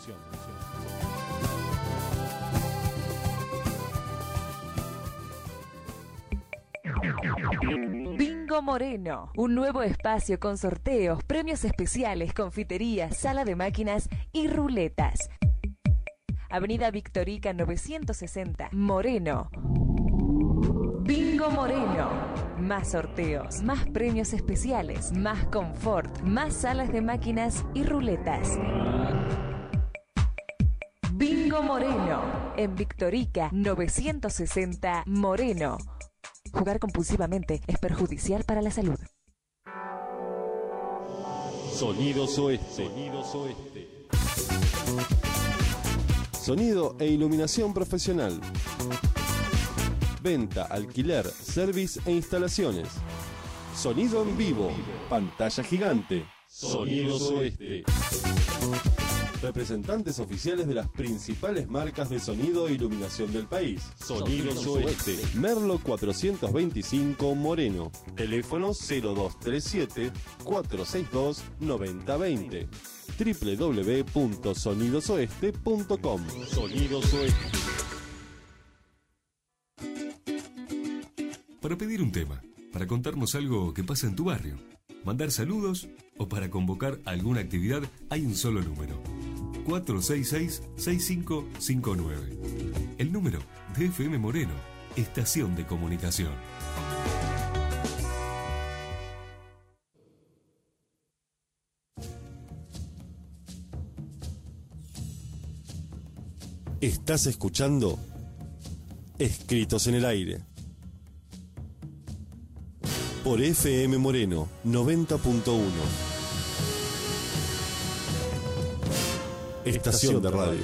Bingo Moreno, un nuevo espacio con sorteos, premios especiales, confiterías, sala de máquinas y ruletas. Avenida Victorica novecientos sesenta, Moreno. Bingo Moreno. Más sorteos, más premios especiales, más confort, más salas de máquinas y ruletas. Bingo Moreno. En Victorica novecientos sesenta, Moreno. Jugar compulsivamente es perjudicial para la salud. Sonidos Oeste. Sonidos Oeste. Sonido e iluminación profesional. Venta, alquiler, service e instalaciones. Sonido en vivo. Pantalla gigante. Sonidos Oeste. Representantes oficiales de las principales marcas de sonido e iluminación del país. Sonidos Oeste. Merlo cuatrocientos veinticinco, Moreno. Teléfono cero dos tres siete, cuatro seis dos, nueve cero dos cero. doble u doble u doble u punto sonidos oeste punto com. Sonidos Oeste. Para pedir un tema, para contarnos algo que pasa en tu barrio, mandar saludos o para convocar alguna actividad, hay un solo número. cuatro seis seis, seis cinco cinco nueve. El número de F M Moreno, Estación de Comunicación. Estás escuchando Escritos en el Aire. por F M Moreno noventa punto uno. Estación de radio.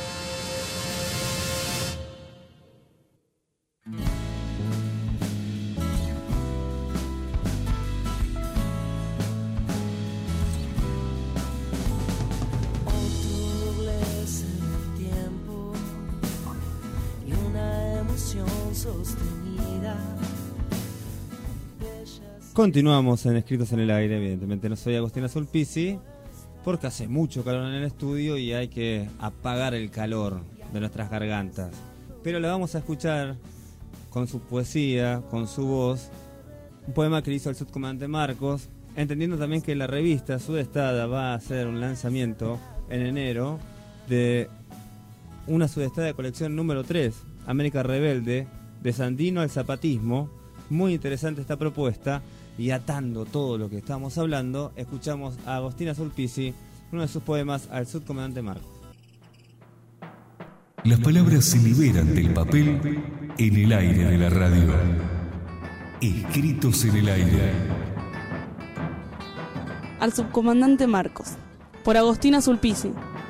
Continuamos en Escritos en el Aire. Evidentemente no soy Agostina Sulpici, porque hace mucho calor en el estudio y hay que apagar el calor de nuestras gargantas. Pero la vamos a escuchar con su poesía, con su voz, un poema que hizo el subcomandante Marcos, entendiendo también que la revista Sudestada va a hacer un lanzamiento en enero de una Sudestada de colección número tres, América Rebelde, de Sandino al zapatismo. Muy interesante esta propuesta. Y atando todo lo que estamos hablando, escuchamos a Agostina Sulpici, uno de sus poemas al subcomandante Marcos. Las palabras se liberan del papel en el aire de la radio. Escritos en el aire. Al subcomandante Marcos, por Agostina Sulpici.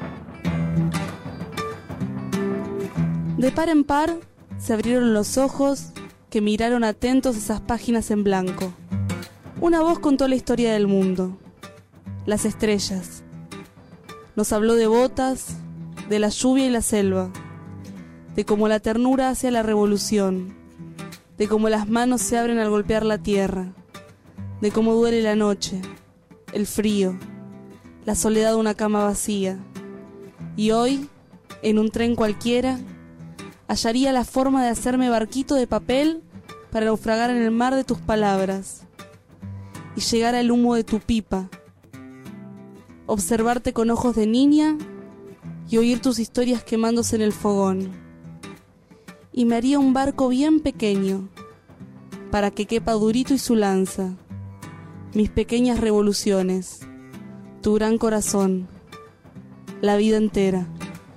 De par en par se abrieron los ojos que miraron atentos esas páginas en blanco. Una voz contó la historia del mundo, las estrellas. Nos habló de botas, de la lluvia y la selva, de cómo la ternura hace a la revolución, de cómo las manos se abren al golpear la tierra, de cómo duele la noche, el frío, la soledad de una cama vacía. Y hoy, en un tren cualquiera, hallaría la forma de hacerme barquito de papel para naufragar en el mar de tus palabras y llegar al humo de tu pipa, observarte con ojos de niña y oír tus historias quemándose en el fogón. Y me haría un barco bien pequeño, para que quepa Durito y su lanza, mis pequeñas revoluciones, tu gran corazón, la vida entera.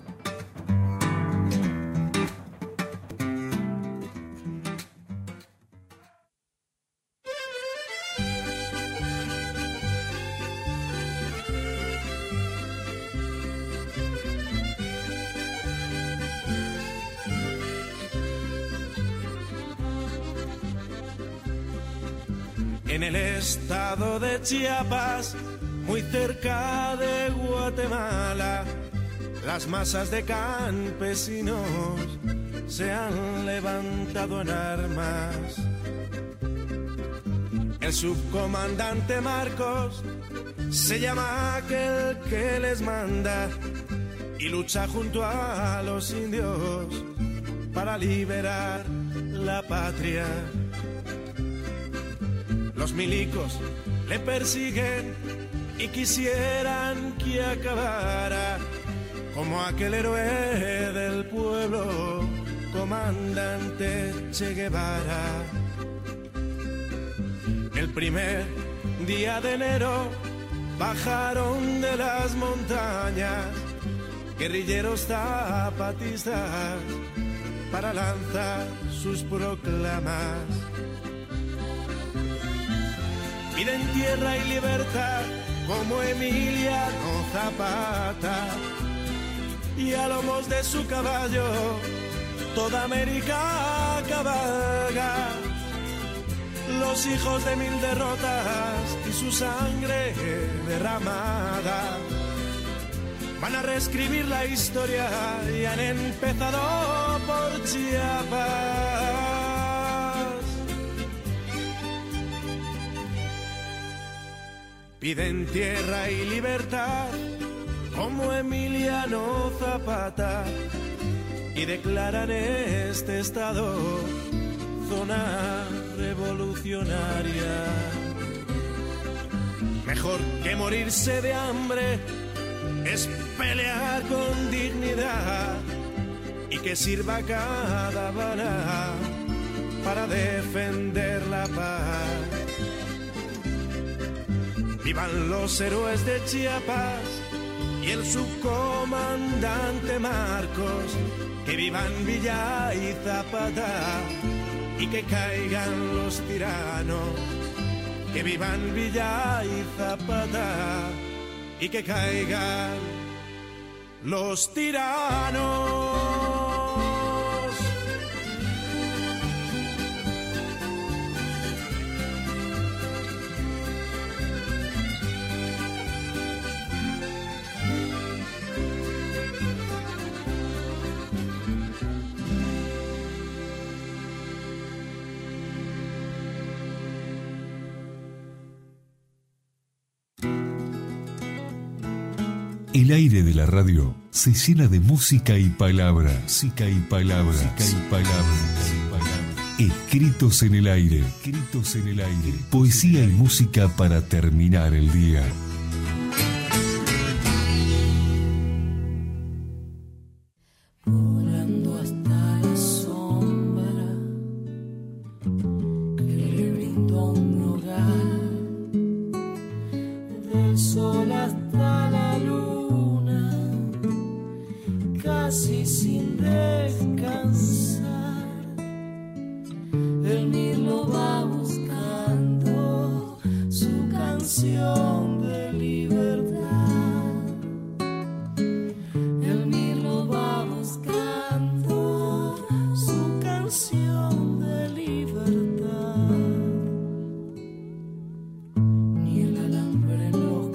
En el estado de Chiapas, muy cerca de Guatemala, las masas de campesinos se han levantado en armas. El subcomandante Marcos se llama aquel que les manda y lucha junto a los indios para liberar la patria. Los milicos le persiguen y quisieran que acabara como aquel héroe del pueblo, comandante Che Guevara. El primer día de enero bajaron de las montañas guerrilleros zapatistas para lanzar sus proclamas. Piden tierra y libertad como Emiliano Zapata, y a lomos de su caballo toda América cabalga. Los hijos de mil derrotas y su sangre derramada van a reescribir la historia y han empezado por Chiapas. Piden tierra y libertad como Emiliano Zapata y declaran este estado zona revolucionaria. Mejor que morirse de hambre es pelear con dignidad y que sirva cada bala para defender la paz. Vivan los héroes de Chiapas y el subcomandante Marcos, que vivan Villa y Zapata y que caigan los tiranos que vivan Villa y Zapata y que caigan los tiranos. El aire de la radio se llena de música y palabras. Música y palabras. Música y palabras. Escritos en el aire. Escritos en el aire. Poesía y música para terminar el día. Volando hasta la sombra que le brindó un hogar, del sol hasta la luna, casi sin descansar. El mirlo va buscando su canción de libertad. El mirlo va buscando su canción de libertad. Ni el alambre en los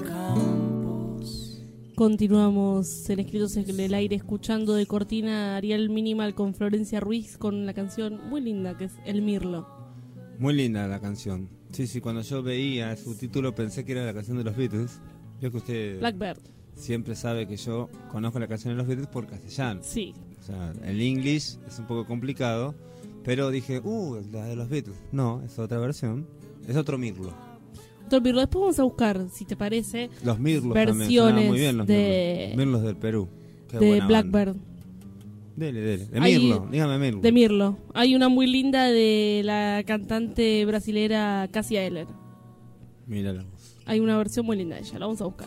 campos. Continuamos en Escritos en el Aire escuchando de cortina Ariel Minimal con Florencia Ruiz con una canción muy linda que es El Mirlo. Muy linda la canción. Sí, sí, cuando yo veía su título pensé que era la canción de los Beatles. Yo que usted Blackbird. siempre sabe que yo conozco la canción de los Beatles por castellano. Sí. O sea, el English es un poco complicado, pero dije, uh, la de los Beatles. No, es otra versión. Es otro Mirlo. Otro Mirlo. Después vamos a buscar, si te parece, Los Mirlos versiones también. Sonaban muy bien los de, Mirlos. Mirlos del Perú. Qué de buena Blackbird. banda. Dele, dele. De Hay- Mirlo, dígame Mirlo. De Mirlo. Hay una muy linda de la cantante brasilera Cássia Eller. Mira la voz. Hay una versión muy linda de ella, la vamos a buscar.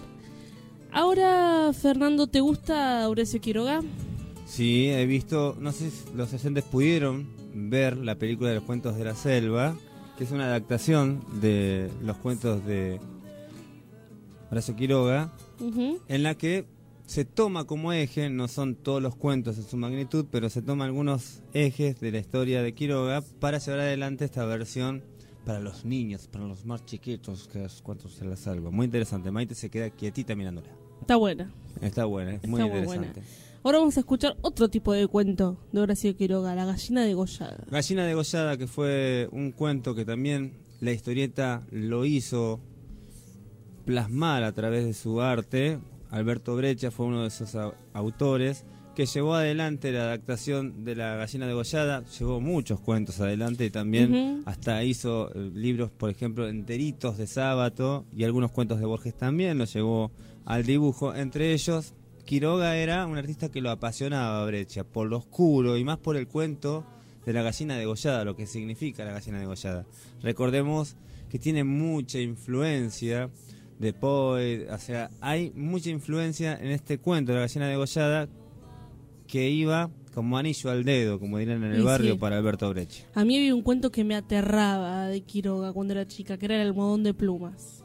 Ahora, Fernando, ¿te gusta Horacio Quiroga? Sí, he visto, no sé si los oyentes pudieron ver la película de los cuentos de la selva, que es una adaptación de los cuentos de Horacio Quiroga, Ujú. en la que se toma como eje, no son todos los cuentos en su magnitud, pero se toman algunos ejes de la historia de Quiroga para llevar adelante esta versión para los niños, para los más chiquitos, que es Cuentos de la Selva. Muy interesante, Maite se queda quietita mirándola. Está buena. Está buena, es muy Está muy interesante. buena. Ahora vamos a escuchar otro tipo de cuento de Horacio Quiroga, La gallina degollada. Gallina degollada, que fue un cuento que también la historieta lo hizo plasmar a través de su arte. Alberto Brecha fue uno de esos au- autores que llevó adelante la adaptación de La gallina degollada, llevó muchos cuentos adelante y también Ujú. hasta hizo eh, libros, por ejemplo, enteritos de Sábato y algunos cuentos de Borges también, los llevó al dibujo. Entre ellos, Quiroga era un artista que lo apasionaba a Brecha por lo oscuro y más por el cuento de la gallina degollada, lo que significa la gallina degollada. Recordemos que tiene mucha influencia de Poe, o sea, hay mucha influencia en este cuento de la gallina degollada que iba como anillo al dedo, como dirán en el Y barrio, sí. para Alberto Brecha. A mí había un cuento que me aterraba de Quiroga cuando era chica, que era El almohadón de plumas.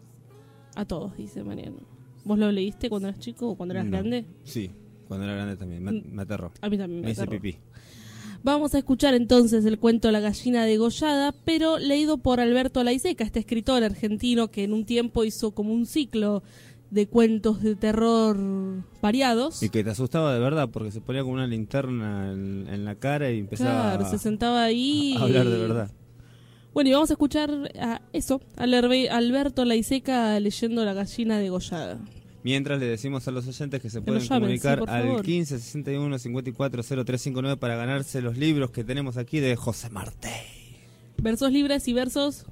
A todos, dice Mariano. ¿Vos lo leíste cuando eras chico o cuando eras No. grande? Sí, cuando era grande también, me, me aterró. A mí también me Me hice aterró. pipí. Vamos a escuchar entonces el cuento La gallina degollada, pero leído por Alberto Laiseca, este escritor argentino que en un tiempo hizo como un ciclo de cuentos de terror variados. Y que te asustaba de verdad, porque se ponía como una linterna en, en la cara y empezaba Claro, a, se sentaba ahí. a hablar de verdad. Bueno, y vamos a escuchar a eso, a Lerbe- Alberto Laiseca leyendo La gallina degollada. Mientras le decimos a los oyentes que se Que pueden nos llamen, comunicar sí, por al favor. quince sesenta y uno cincuenta y cuatro cero tres cincuenta y nueve para ganarse los libros que tenemos aquí de José Martí. Versos libres y versos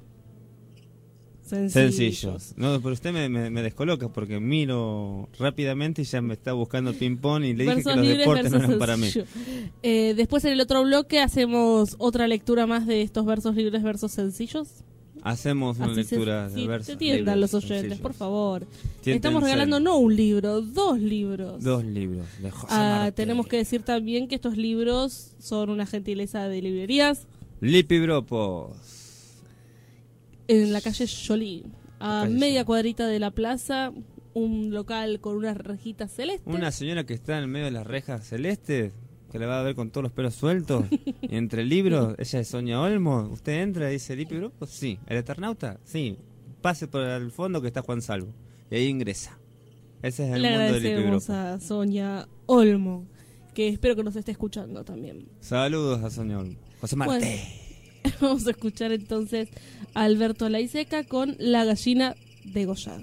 sencillos. Sencillos. No, pero usted me, me, me descoloca porque miro rápidamente y ya me está buscando ping-pong y le dije Versos que los libres, deportes no versos eran para mí. sencillos. Eh, después en el otro bloque hacemos otra lectura más de estos versos libres, versos sencillos. Hacemos una Así se- lectura de sí, versos se entiendan libres, los oyentes, sencillos. por favor. Tiéntense. Estamos regalando no un libro, dos libros. Dos libros de José Ah, Martí. tenemos que decir también que estos libros son una gentileza de librerías. Lipibropos. en la calle Jolie, a calle media cuadrita de la plaza, un local con unas rejitas celestes. Una señora que está en medio de las rejas celestes, que le va a ver con todos los pelos sueltos, y entre libros, ella es Sonia Olmo. Usted entra y dice, ¿Lipi Grupo? Sí. ¿El Eternauta? Sí. Pase por el fondo que está Juan Salvo. Y ahí ingresa. Ese es el Le mundo del Lipi agradecemos Grupo. a Sonia Olmo, que espero que nos esté escuchando también. Saludos a Sonia Olmo. José Marté. Bueno, vamos a escuchar entonces a Alberto Laiseca con La gallina degollada.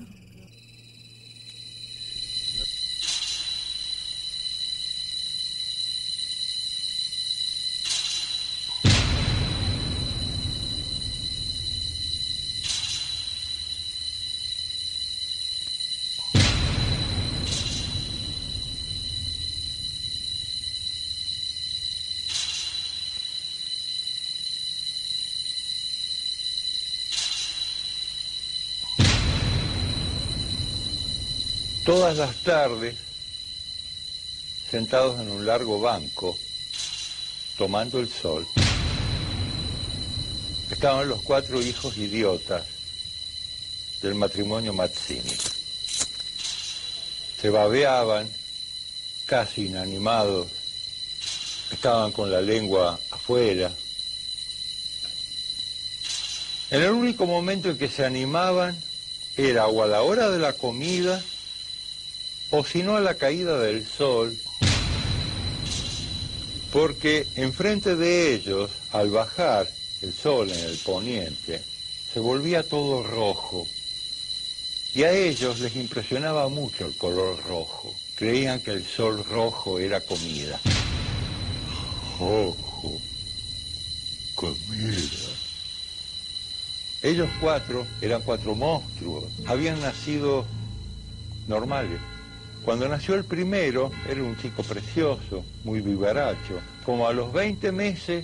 Todas las tardes, sentados en un largo banco, tomando el sol, estaban los cuatro hijos idiotas del matrimonio Mazzini. Se babeaban, casi inanimados, estaban con la lengua afuera. En el único momento en que se animaban era o a la hora de la comida, o si no a la caída del sol, porque enfrente de ellos, al bajar el sol en el poniente, se volvía todo rojo, y a ellos les impresionaba mucho el color rojo. Creían que el sol rojo era comida. Rojo, comida. Ellos cuatro eran cuatro monstruos, habían nacido normales. Cuando nació el primero, era un chico precioso, muy vivaracho. Como a los veinte meses,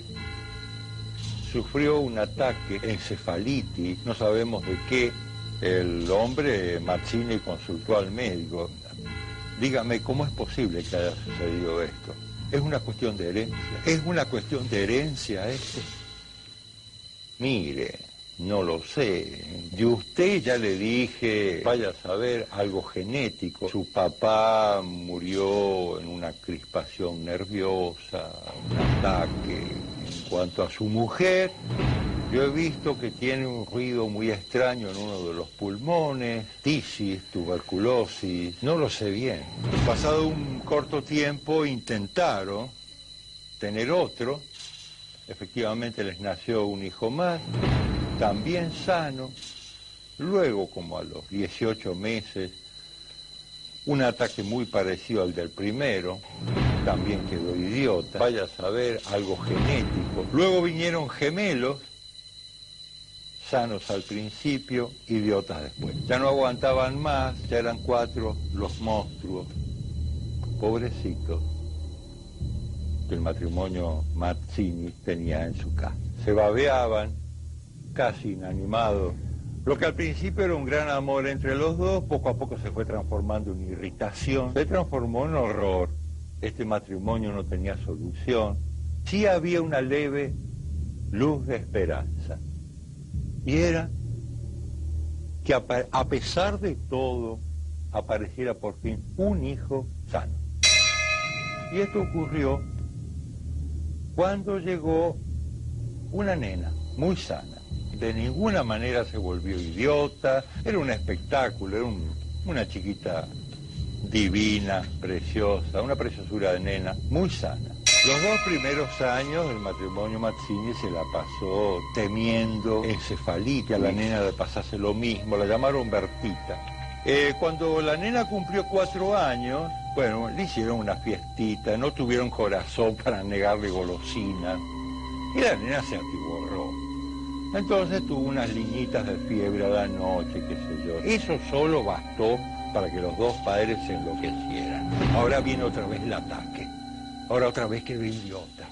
sufrió un ataque, encefalitis, no sabemos de qué. El hombre, Mazzini, consultó al médico. Dígame, ¿cómo es posible que haya sucedido esto? Es una cuestión de herencia. Es una cuestión de herencia, este. Mire, no lo sé. De usted ya le dije, vaya a saber, algo genético. Su papá murió en una crispación nerviosa, un ataque. En cuanto a su mujer, yo he visto que tiene un ruido muy extraño en uno de los pulmones, tisis, tuberculosis, no lo sé bien. Pasado un corto tiempo intentaron tener otro, efectivamente les nació un hijo más, también sano. Luego, como a los dieciocho meses, un ataque muy parecido al del primero, también quedó idiota, vaya a saber, algo genético. Luego vinieron gemelos, sanos al principio, idiotas después. Ya no aguantaban más, ya eran cuatro los monstruos, pobrecitos, que el matrimonio Mazzini tenía en su casa. Se babeaban, casi inanimados. Lo que al principio era un gran amor entre los dos, poco a poco se fue transformando en irritación, se transformó en horror. Este matrimonio no tenía solución. Sí había una leve luz de esperanza. Y era que a pesar de todo, apareciera por fin un hijo sano. Y esto ocurrió cuando llegó una nena muy sana. De ninguna manera se volvió idiota, era un espectáculo, era un, una chiquita divina, preciosa, una preciosura de nena, muy sana. Los dos primeros años del matrimonio Mazzini se la pasó temiendo encefalitis, que a la nena le pasase lo mismo, la llamaron Bertita. Eh, cuando la nena cumplió cuatro años, bueno, le hicieron una fiestita, no tuvieron corazón para negarle golosina, y la nena se atiborró. Entonces tuvo unas liñitas de fiebre a la noche, qué sé yo. Eso solo bastó para que los dos padres se enloquecieran. Ahora viene otra vez el ataque. Ahora otra vez quedó idiota.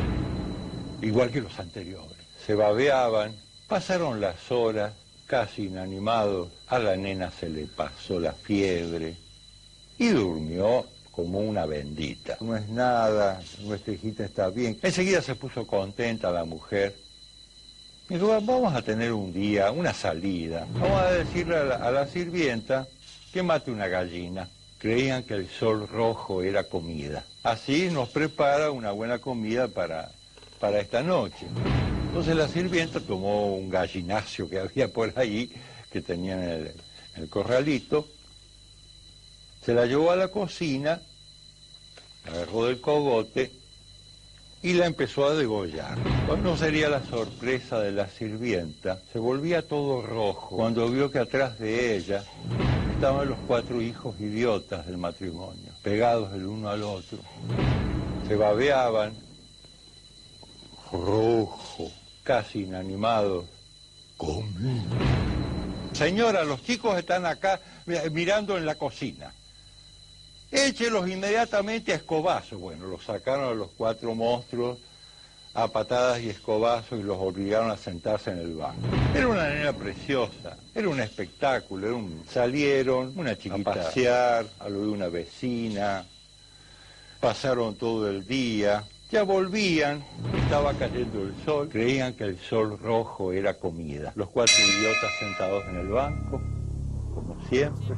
Igual que los anteriores. Se babeaban, pasaron las horas, casi inanimados. A la nena se le pasó la fiebre y durmió como una bendita. No es nada, nuestra hijita está bien. Enseguida se puso contenta la mujer. Dijo, vamos a tener un día, una salida. Vamos a decirle a la, a la sirvienta que mate una gallina. Creían que el sol rojo era comida. Así nos prepara una buena comida para, para esta noche. Entonces la sirvienta tomó un gallinacio que había por ahí, que tenía en el, en el corralito, se la llevó a la cocina, la agarró del cogote y la empezó a degollar. ¿Cuál no sería la sorpresa de la sirvienta? Se volvía todo rojo cuando vio que atrás de ella estaban los cuatro hijos idiotas del matrimonio, pegados el uno al otro. Se babeaban, rojo, casi inanimados. Comí. Señora, los chicos están acá mirando en la cocina. Échelos inmediatamente a escobazos. Bueno, los sacaron a los cuatro monstruos a patadas y escobazos y los obligaron a sentarse en el banco. Era una nena preciosa, era un espectáculo, era un... salieron una chiquita a pasear, a lo de una vecina, pasaron todo el día, ya volvían, estaba cayendo el sol, creían que el sol rojo era comida. Los cuatro idiotas sentados en el banco, como siempre.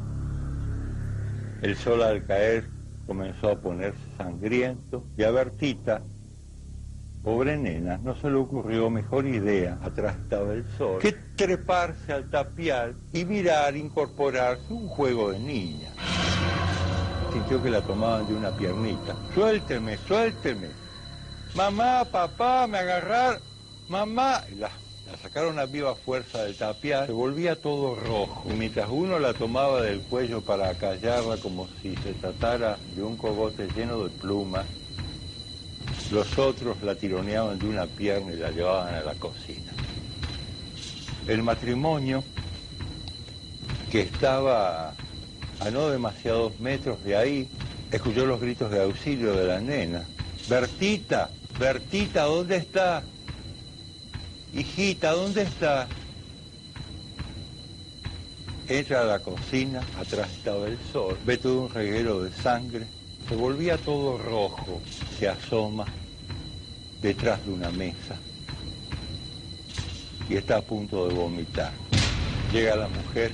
El sol al caer comenzó a ponerse sangriento y a Bertita, pobre nena, no se le ocurrió mejor idea, atrás estaba el sol, que treparse al tapial y mirar, incorporarse un juego de niña. Sintió que la tomaban de una piernita. Suélteme, suélteme. Mamá, papá, me agarraron. Mamá. Y la, la sacaron a viva fuerza del tapial. Se volvía todo rojo. Y mientras uno la tomaba del cuello para acallarla como si se tratara de un cogote lleno de plumas, los otros la tironeaban de una pierna y la llevaban a la cocina. El matrimonio, que estaba a no demasiados metros de ahí, escuchó los gritos de auxilio de la nena. Bertita, Bertita, ¿dónde está? Hijita, ¿dónde está? Entra a la cocina, atrás estaba el sol, ve todo un reguero de sangre, se volvía todo rojo, se asoma detrás de una mesa y está a punto de vomitar. Llega la mujer.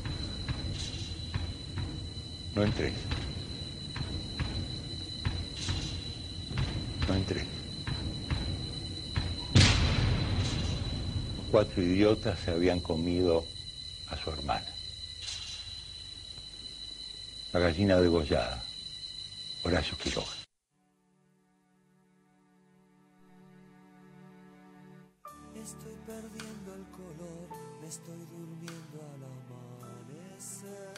No entres. No entres. Los cuatro idiotas se habían comido a su hermana. La gallina degollada. Horacio Quiroga. Estoy perdiendo el color, me estoy durmiendo al amanecer.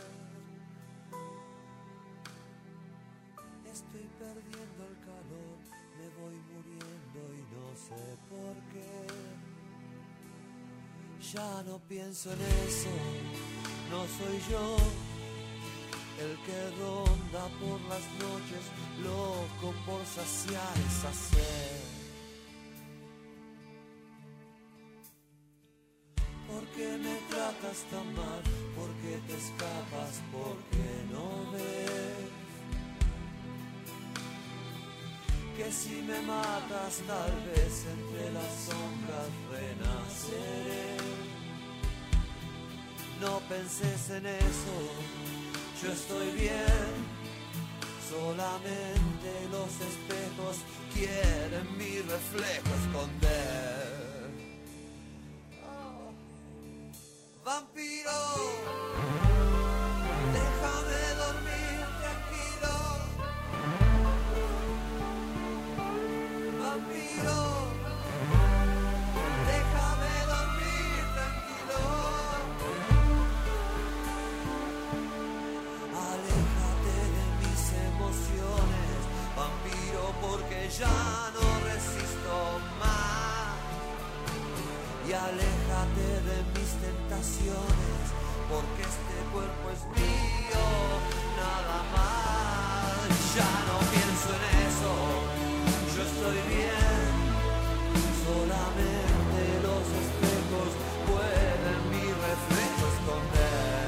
Estoy perdiendo el calor, me voy muriendo y no sé por qué. Ya no pienso en eso, no soy yo el que ronda por las noches, loco por saciar esa sed. ¿Por qué me tratas tan mal? ¿Por qué te escapas? ¿Por qué no ves? Que si me matas tal vez entre las sombras renaceré. No penses en eso, yo estoy bien. Solamente los espejos quieren mi reflejo esconder. Oh. Vampiro, déjame dormir tranquilo. Vampiro, déjame dormir tranquilo. Aléjate de mis emociones, vampiro, porque ya no resisto más. Y aléjate de mis tentaciones, porque este cuerpo es mío, nada más. Ya no pienso en eso, yo estoy bien. Solamente los espejos pueden mi reflejo esconder.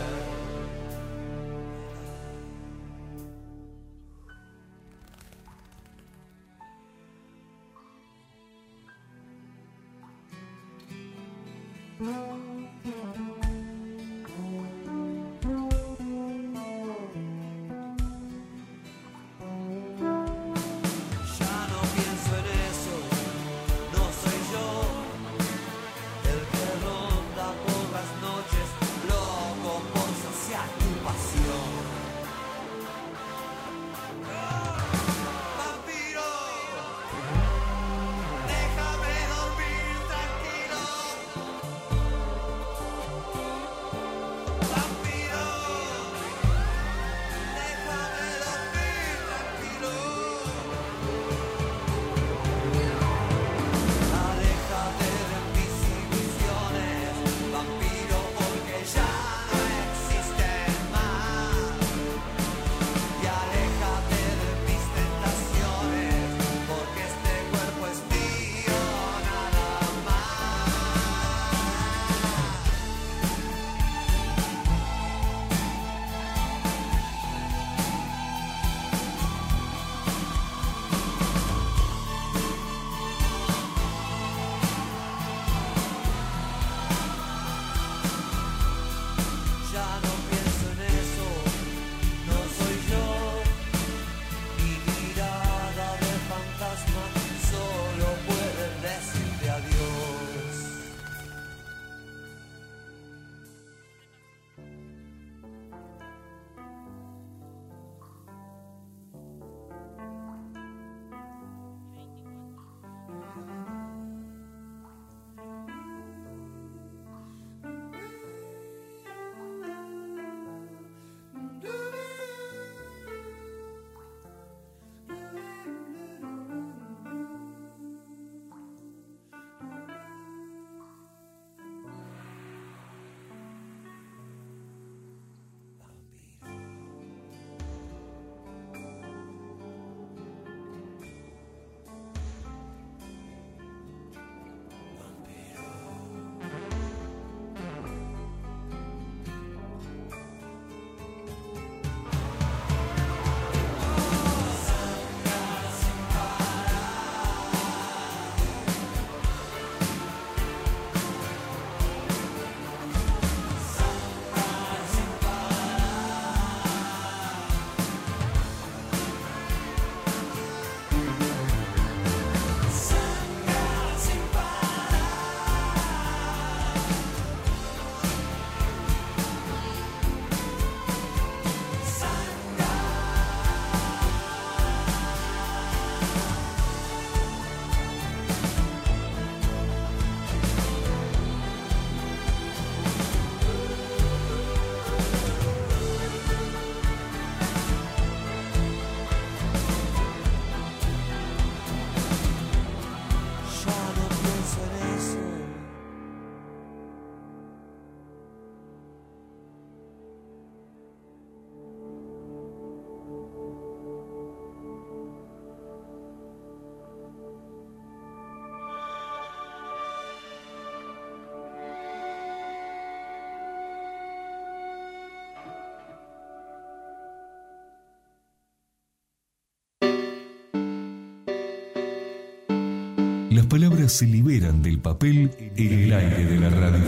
palabras se liberan del papel en el aire de la radio.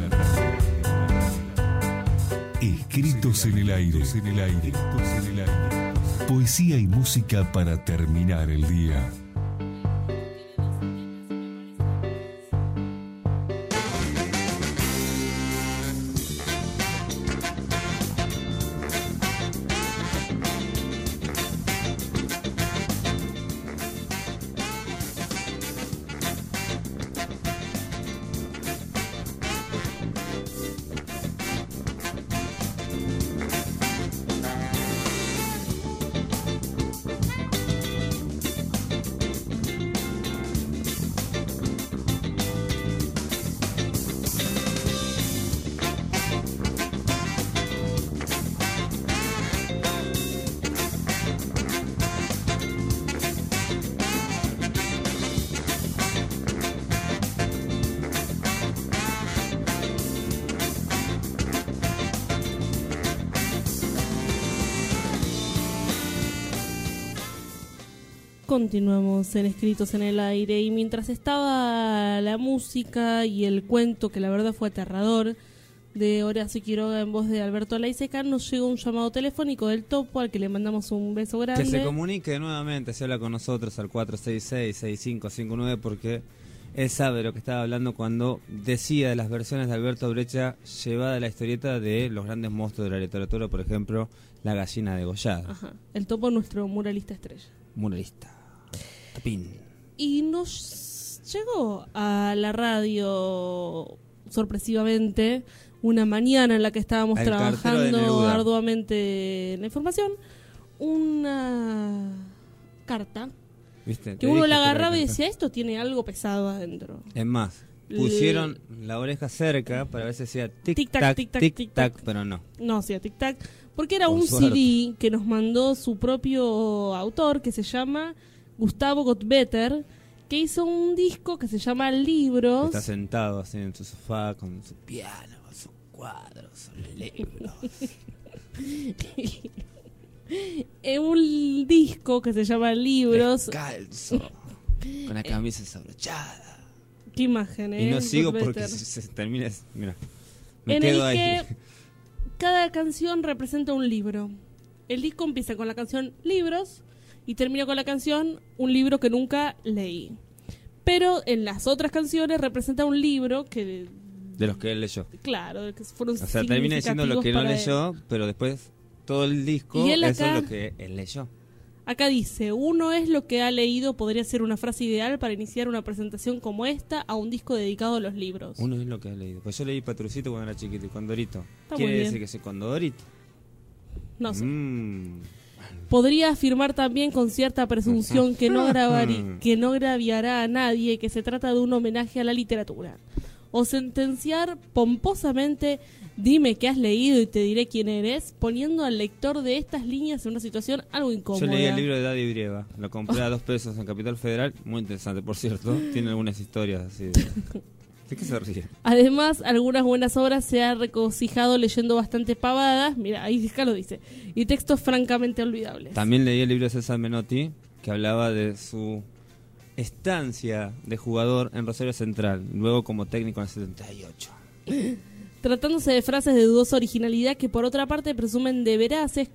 Escritos en el aire, en el aire, en el aire. Poesía y música para terminar el día. Continuamos en Escritos en el Aire, y mientras estaba la música y el cuento, que la verdad fue aterrador, de Horacio Quiroga en voz de Alberto Laiseca, nos llegó un llamado telefónico del Topo, al que le mandamos un beso grande. Que se comunique nuevamente, se habla con nosotros al cuatro seis seis, seis cinco cinco nueve, porque él sabe lo que estaba hablando cuando decía de las versiones de Alberto Brecha llevada a la historieta de los grandes monstruos de la literatura, por ejemplo, La gallina degollada. Ajá. El Topo, nuestro muralista estrella. Muralista. Tapín. Y nos llegó a la radio sorpresivamente una mañana en la que estábamos El trabajando arduamente en la información, una carta. ¿Viste? Que uno la agarraba y decía, esto tiene algo pesado adentro. Es más, pusieron Le... la oreja cerca para ver si hacía tic-tac, tic-tac, tic-tac, pero no. No hacía tic-tac, porque era Por un suerte. C D que nos mandó su propio autor, que se llama Gustavo Gottbetter, que hizo un disco que se llama Libros. Está sentado así en su sofá con su piano, sus cuadros, sus libros. Es un disco que se llama Libros. Descalzo, con la camisa desabrochada. Qué imagen, ¿eh? Y no sigo porque Gottbetter. si se termina. Mira, me En quedo el ahí. que cada canción representa un libro. El disco empieza con la canción Libros y termina con la canción Un libro que nunca leí. Pero en las otras canciones representa un libro que... De los que él leyó. Claro, que fueron O sea, termina diciendo lo que no significativos leyó, pero después todo el disco, Y él eso acá- es lo que él leyó. Acá dice, uno es lo que ha leído, podría ser una frase ideal para iniciar una presentación como esta a un disco dedicado a los libros. Uno es lo que ha leído. Pues yo leí Patrucito cuando era chiquito y Condorito. Está Quiere muy decir bien. que soy Condorito. No sé. Mm. Podría afirmar también con cierta presunción que no, gravari- que no agraviará a nadie que se trata de un homenaje a la literatura. O sentenciar pomposamente, dime qué has leído y te diré quién eres, poniendo al lector de estas líneas en una situación algo incómoda. Yo leí el libro de Daddy Brieva. Lo compré a dos pesos en Capital Federal. Muy interesante, por cierto. Tiene algunas historias así. De... ¿De qué se ríe? Además, algunas buenas obras se ha regocijado leyendo bastante pavadas, mira, ahí acá lo dice, y textos francamente olvidables. También leí el libro de César Menotti, que hablaba de su estancia de jugador en Rosario Central, luego como técnico en el setenta y ocho. Tratándose de frases de dudosa originalidad que por otra parte presumen de veraces,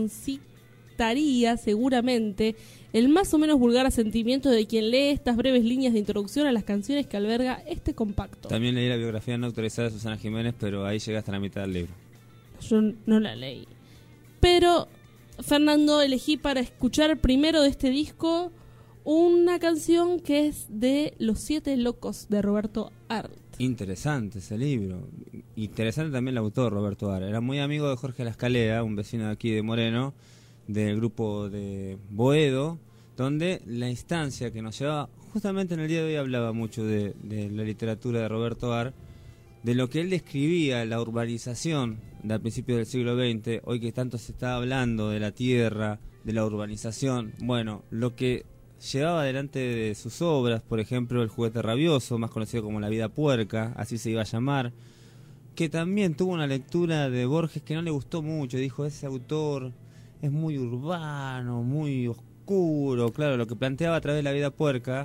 concitaría seguramente el más o menos vulgar asentimiento de quien lee estas breves líneas de introducción a las canciones que alberga este compacto. También leí la biografía no autorizada de Susana Jiménez, pero ahí llegué hasta la mitad del libro. Yo no la leí. Pero, Fernando, elegí para escuchar primero de este disco una canción que es de Los Siete Locos de Roberto Arlt. Interesante ese libro. Interesante también el autor, Roberto Ara. Era muy amigo de Jorge Lascalea, un vecino de aquí de Moreno, del grupo de Boedo, donde la instancia que nos llevaba, justamente en el día de hoy hablaba mucho de, de la literatura de Roberto Ar, de lo que él describía, la urbanización del principio del siglo veinte, hoy que tanto se está hablando de la tierra, de la urbanización, bueno, lo que llevaba adelante de sus obras, por ejemplo, El juguete rabioso, más conocido como La vida puerca, así se iba a llamar, que también tuvo una lectura de Borges que no le gustó mucho, dijo, ese autor es muy urbano, muy oscuro, claro, lo que planteaba a través de La vida puerca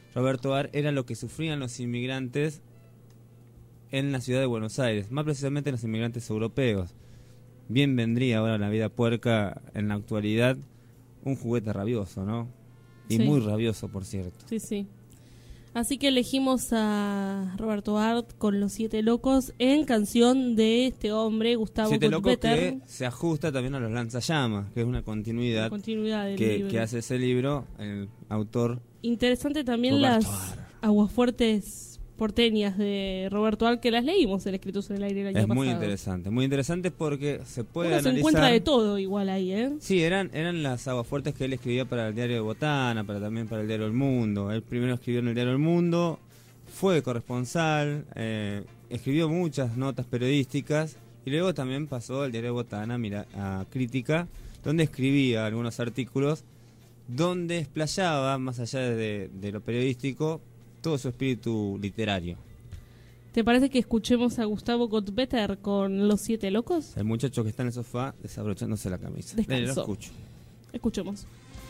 Roberto Ar era lo que sufrían los inmigrantes en la ciudad de Buenos Aires, más precisamente los inmigrantes europeos. Bien vendría ahora la vida puerca en la actualidad un juguete rabioso, ¿no? Y Sí. muy rabioso, por cierto. Sí, sí. Así que elegimos a Roberto Art con Los Siete Locos en canción de este hombre, Gustavo Siete Locos Cotbetter. que se ajusta también a los lanzallamas, que es una continuidad, La continuidad del que, libro. que hace ese libro, el autor. Interesante también Roberto las aguafuertes porteñas de Roberto Art, que las leímos en Escritos en el Aire el año Es pasado. muy interesante, muy interesante porque se puede Uno se analizar. encuentra de todo igual ahí, ¿eh? Sí, eran eran las aguafuertes que él escribía para el diario de Botana, para también para el diario El Mundo. Él primero escribió en el diario El Mundo, fue corresponsal, eh, escribió muchas notas periodísticas y luego también pasó al diario de Botana mira, a Crítica, donde escribía algunos artículos, donde explayaba, más allá de, de lo periodístico, todo su espíritu literario. ¿Te parece que escuchemos a Gustavo Cotbetter con Los Siete Locos? El muchacho que está en el sofá desabrochándose la camisa. Dale, lo Descansó. escucho. Escuchemos.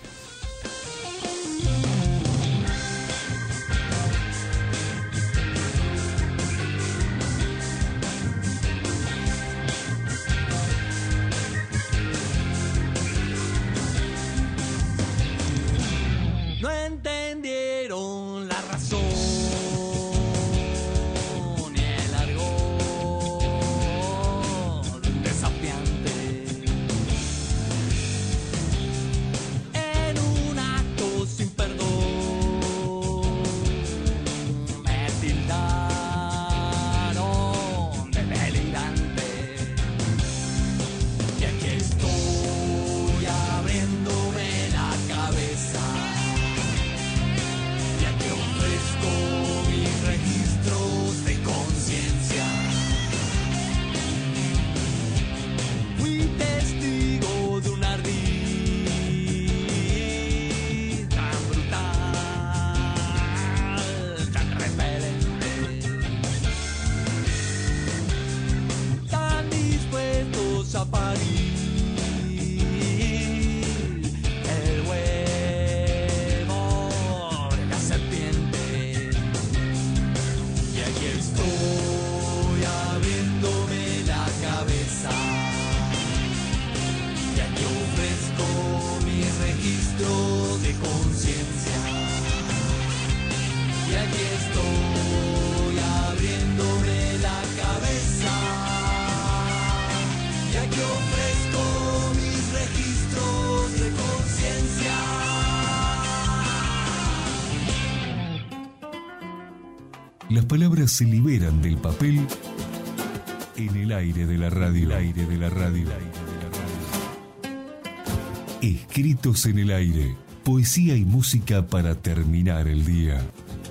No entendieron la razón ni el argot desafiante. En un acto sin perdón me tildaron de delirante. Y aquí estoy abriéndome la cabeza. Y aquí ofrezco mis registros de conciencia. Fui testigo de un ardid tan brutal, tan repelente, tan dispuestos a parir el huevo de la serpiente. Y aquí estoy abriéndome la cabeza. Y aquí ofrezco mis registros de conciencia. Y aquí estoy abriéndome la cabeza. Y aquí ofrezco mis registros de conciencia. Las palabras se liberan del papel en el aire de la radio. El aire de la radio. Escritos en el aire. Poesía y música para terminar el día.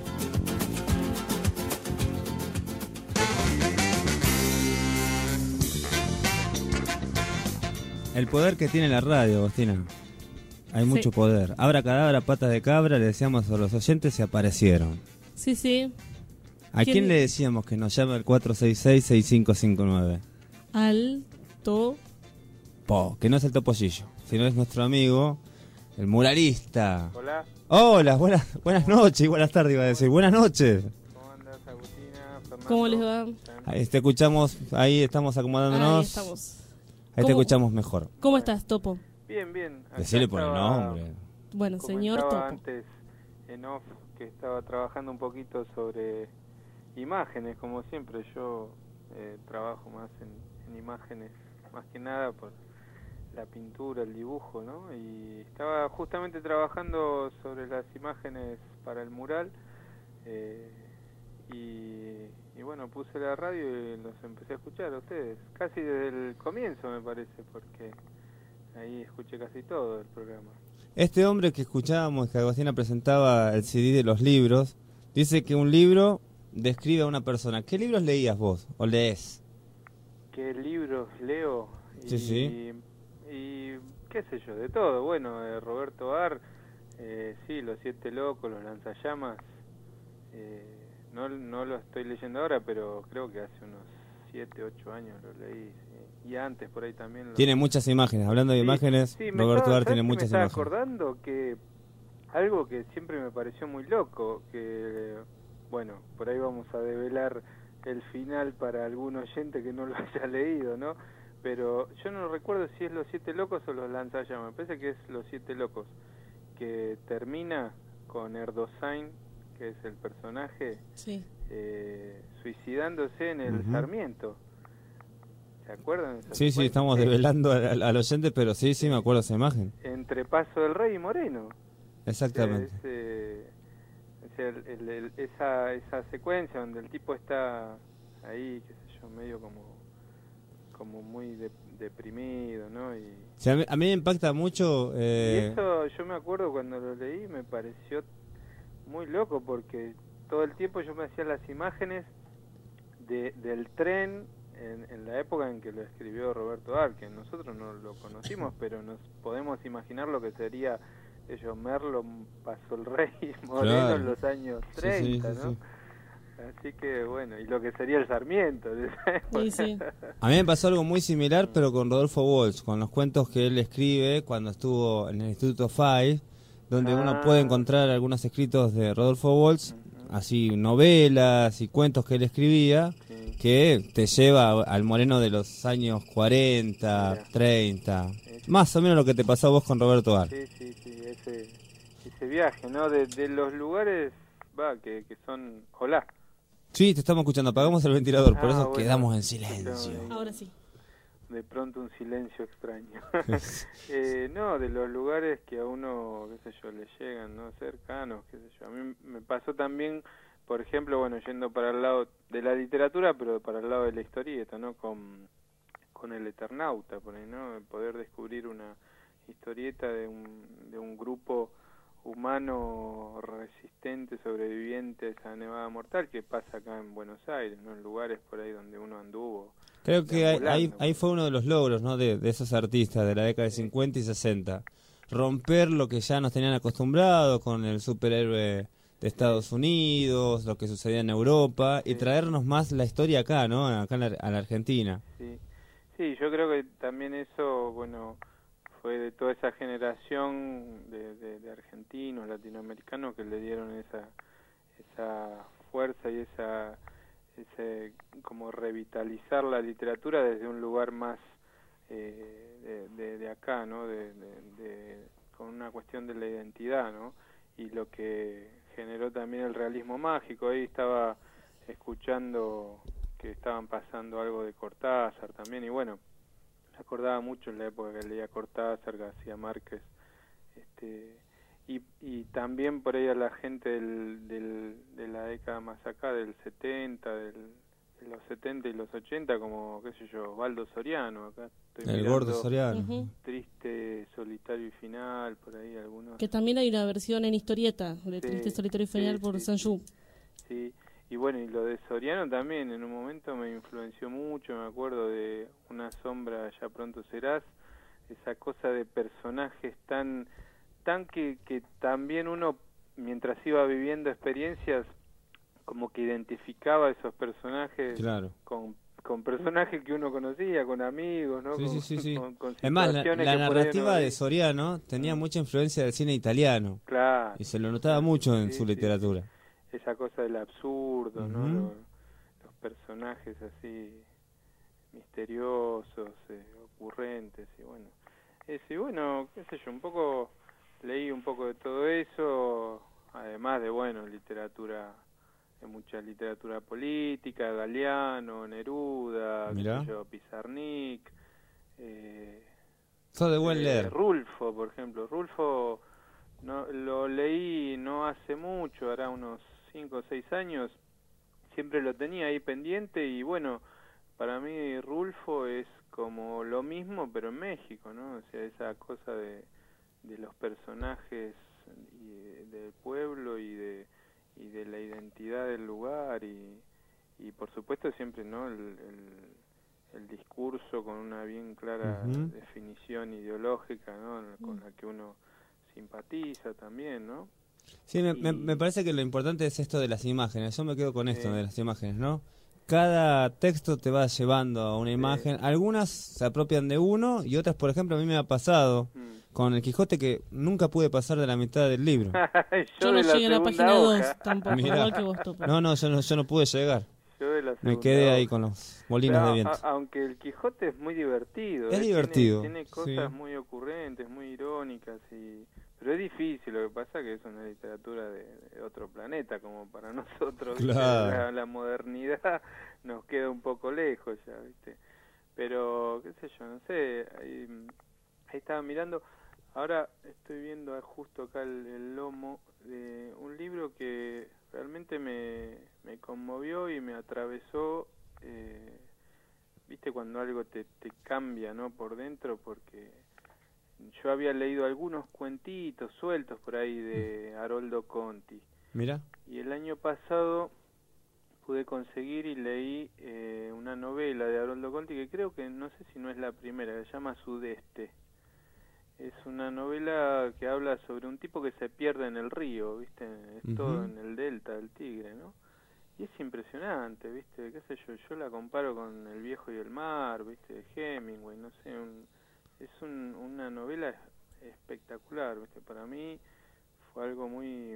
El poder que tiene la radio, Agostina. Hay Sí. mucho poder. Abra cadabra, patas de cabra, le decíamos a los oyentes y aparecieron. Sí, sí. ¿A ¿Quién- quién le decíamos que nos llame al cuatro seis seis, seis cinco cinco nueve? Alto. Po, que no es el topollillo, sino es nuestro amigo, el muralista. Hola. Hola, buenas, buenas noches, y buenas tardes iba a decir. Buenas noches. ¿Cómo andas, Agustina, Fernando? ¿Cómo les va? Ahí te escuchamos, ahí estamos acomodándonos. Ahí estamos. Ahí te ¿Cómo- escuchamos mejor. ¿Cómo estás, Topo? Bien, bien. Acá Decirle por el estaba- nombre. Bueno, señor Topo. Comentaba antes en off que estaba trabajando un poquito sobre imágenes, como siempre. Yo eh, trabajo más en, en imágenes, más que nada por la pintura, el dibujo, ¿no? Y estaba justamente trabajando sobre las imágenes para el mural. eh, y, y bueno, puse la radio y los empecé a escuchar a ustedes. Casi desde el comienzo, me parece, porque ahí escuché casi todo el programa. Este hombre que escuchábamos, que Agostina presentaba el C D de los libros, dice que un libro describe a una persona. ¿Qué libros leías vos o lees? ¿Qué libros leo? Y, Sí, sí. y qué sé yo, de todo. Bueno, de Roberto Ar, eh, sí, Los Siete Locos, Los Lanzallamas. Eh, no, no lo estoy leyendo ahora, pero creo que hace unos siete, ocho años lo leí. Sí. Y antes por ahí también. Lo... Tiene muchas imágenes. Hablando de Sí, imágenes, sí, me Roberto estaba- Ar tiene ¿sabes qué muchas me estaba imágenes. acordando que algo que siempre me pareció muy loco, que, bueno, por ahí vamos a develar el final para algún oyente que no lo haya leído, ¿no? Pero yo no recuerdo si es Los Siete Locos o Los Lanzallamas, me parece que es Los Siete Locos, que termina con Erdosain, que es el personaje, sí. eh, suicidándose en el Uh-huh. Sarmiento. ¿Se acuerdan? de esa Sí, sí, secuencia? estamos develando al, al oyente, pero sí, sí, me acuerdo de esa imagen. Entre Paso del Rey y Moreno. Exactamente. Es, eh, o sea, el- el- el- esa, esa secuencia donde el tipo está ahí, qué sé yo, medio como como muy de- deprimido, ¿no? Y, O sea, a, mí, a mí me impacta mucho... y Eh, eso yo me acuerdo cuando lo leí, me pareció muy loco porque todo el tiempo yo me hacía las imágenes de, del tren en, en la época en que lo escribió Roberto Arque. Nosotros no lo conocimos, pero nos podemos imaginar lo que sería ellos, Merlo, Paso el Rey, Moreno Claro. en los años Sí, sí, treinta, sí, ¿no? sí. Así que bueno, y lo que sería el Sarmiento. de esa época. Sí, sí. A mí me pasó algo muy similar, pero con Rodolfo Walsh, con los cuentos que él escribe cuando estuvo en el Instituto F A I, donde uno Ah. puede encontrar algunos escritos de Rodolfo Walsh, así novelas y cuentos que él escribía, Sí. que te lleva al Moreno de los años cuarenta, Mira. treinta, más o menos lo que te pasó a vos con Roberto Ar. Sí, sí, sí, ese, ese viaje, ¿no? De, de los lugares, va, que, que son... Hola. Sí, te estamos escuchando, apagamos el ventilador, por Ah, eso bueno. quedamos en silencio. No, Ahora sí. De pronto un silencio extraño. eh, no, de los lugares que a uno, qué sé yo, le llegan, ¿no? Cercanos, qué sé yo. A mí me pasó también, por ejemplo, bueno, yendo para el lado de la literatura, pero para el lado de la historieta, ¿no? Con, con El Eternauta, por ahí, ¿no? El poder descubrir una historieta de un, de un grupo humano resistente, sobreviviente a esa nevada mortal que pasa acá en Buenos Aires, ¿no? En lugares por ahí donde uno anduvo. Creo que ahí, deambulando. ahí, ahí fue uno de los logros, ¿no? de, de esos artistas de la década de cincuenta y sesenta. Romper lo que ya nos tenían acostumbrados con el superhéroe de Estados Unidos, lo que sucedía en Europa, y traernos más la historia acá, ¿no? Acá en la, a la Argentina. Sí. Sí, yo creo que también eso, bueno, fue de toda esa generación de, de, de argentinos, latinoamericanos que le dieron esa esa fuerza y esa ese como revitalizar la literatura desde un lugar más eh, de, de, de acá, ¿no? De, de, de, con una cuestión de la identidad, ¿no? Y lo que generó también el realismo mágico. Ahí estaba escuchando que estaban pasando algo de Cortázar también, y bueno, me acordaba mucho en la época que leía Cortázar, García Márquez, este, y, y también por ahí a la gente del, del, de la década más acá, del setenta, del, de los setenta y los ochenta, como, qué sé yo, Osvaldo Soriano, acá estoy El mirando gordo Soriano. Ujú. Triste, Solitario y Final, por ahí algunos. Que también hay una versión en historieta de Sí, Triste Solitario y sí, Final por sí, Sanju. Sí, y bueno, y lo de Soriano también en un momento me influenció mucho, me acuerdo de Una sombra ya pronto serás, esa cosa de personajes tan tan que, que también uno mientras iba viviendo experiencias como que identificaba esos personajes Claro. con con personajes que uno conocía, con amigos, ¿no? Sí, con, sí, sí, sí. con- con Es más, la, situaciones la que por ahí narrativa uno de ve. Soriano tenía mucha influencia del cine italiano. Claro. Y se lo notaba mucho en Sí, su sí. literatura. Esa cosa del absurdo, ¿no? Ujú. Los, los personajes así misteriosos, eh, ocurrentes, y bueno. Eso, y bueno, qué sé yo, un poco leí un poco de todo eso, además de, bueno, literatura, de mucha literatura política, Galeano, Neruda, qué Mirá. sé yo, Pizarnik, eh, Sos de buen eh, leer. Rulfo, por ejemplo. Rulfo no, lo leí no hace mucho, hará unos cinco o seis años. Siempre lo tenía ahí pendiente y bueno, para mí Rulfo es como lo mismo pero en México, ¿no? O sea, esa cosa de, de los personajes y, eh, del pueblo y de y de la identidad del lugar y, y por supuesto siempre, ¿no? El, el, el discurso con una bien clara Ujú. definición ideológica, ¿no? Con la que uno simpatiza también, ¿no? Sí, me, me, me parece que lo importante es esto de las imágenes. Yo me quedo con esto Sí. de las imágenes, ¿no? cada texto te va llevando a una imagen. Algunas se apropian de uno y otras, por ejemplo, a mí me ha pasado mm. con el Quijote que nunca pude pasar de la mitad del libro. yo, yo no llegué a la página dos tampoco, igual que vos. No, no, yo no, yo no pude llegar. Yo de la me quedé hoja. ahí con los molinos Pero, de viento. A, aunque el Quijote es muy divertido. Es ¿eh? divertido. Tiene, tiene cosas sí. muy ocurrentes, muy irónicas y... Pero es difícil, lo que pasa que es una literatura de, de otro planeta, como para nosotros. Claro. La, la modernidad nos queda un poco lejos ya, ¿viste? Pero, qué sé yo, no sé, ahí, ahí estaba mirando, ahora estoy viendo justo acá el, el lomo de un libro que realmente me, me conmovió y me atravesó, eh, ¿viste? Cuando algo te, te cambia, ¿no? Por dentro, porque... Yo había leído algunos cuentitos sueltos por ahí de Haroldo Conti. Mira. Y el año pasado pude conseguir y leí eh, una novela de Haroldo Conti que creo que, no sé si no es la primera, que se llama Sudeste. Es una novela que habla sobre un tipo que se pierde en el río, ¿viste? Es uh-huh. todo en el delta del Tigre, ¿no? Y es impresionante, ¿viste? ¿Qué sé yo? Yo la comparo con El viejo y el mar, ¿viste? De Hemingway, no sé, un... Es un, una novela espectacular, ¿viste? Para mí fue algo muy...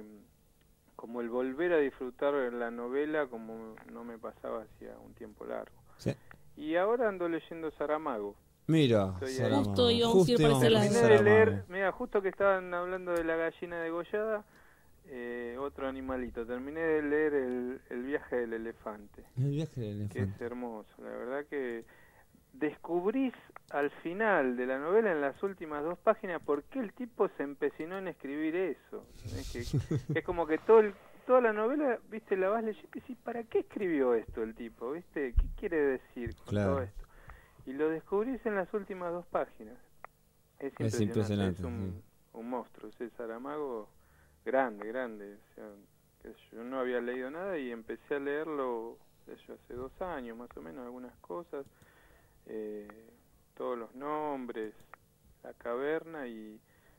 como el volver a disfrutar la novela como no me pasaba hacía un tiempo largo. Sí. Y ahora ando leyendo Saramago. Mira, Saramago. Justo íbamos a ir para ese lado. Terminé de leer, mira, justo que estaban hablando de la gallina degollada, eh, otro animalito. Terminé de leer el, el viaje del elefante. El viaje del elefante. Que es hermoso, la verdad que... Descubrís al final de la novela, en las últimas dos páginas, por qué el tipo se empecinó en escribir eso. Es, que, es como que todo el, toda la novela, viste, la vas leyendo y decís, ¿para qué escribió esto el tipo? ¿Viste? ¿Qué quiere decir con claro. todo esto? Y lo descubrís en las últimas dos páginas. Es impresionante, es, impresionante, es un, sí. un monstruo, es Saramago grande, grande. O sea, que yo no había leído nada y empecé a leerlo yo, hace dos años más o menos, algunas cosas. Eh, todos los nombres, la caverna y,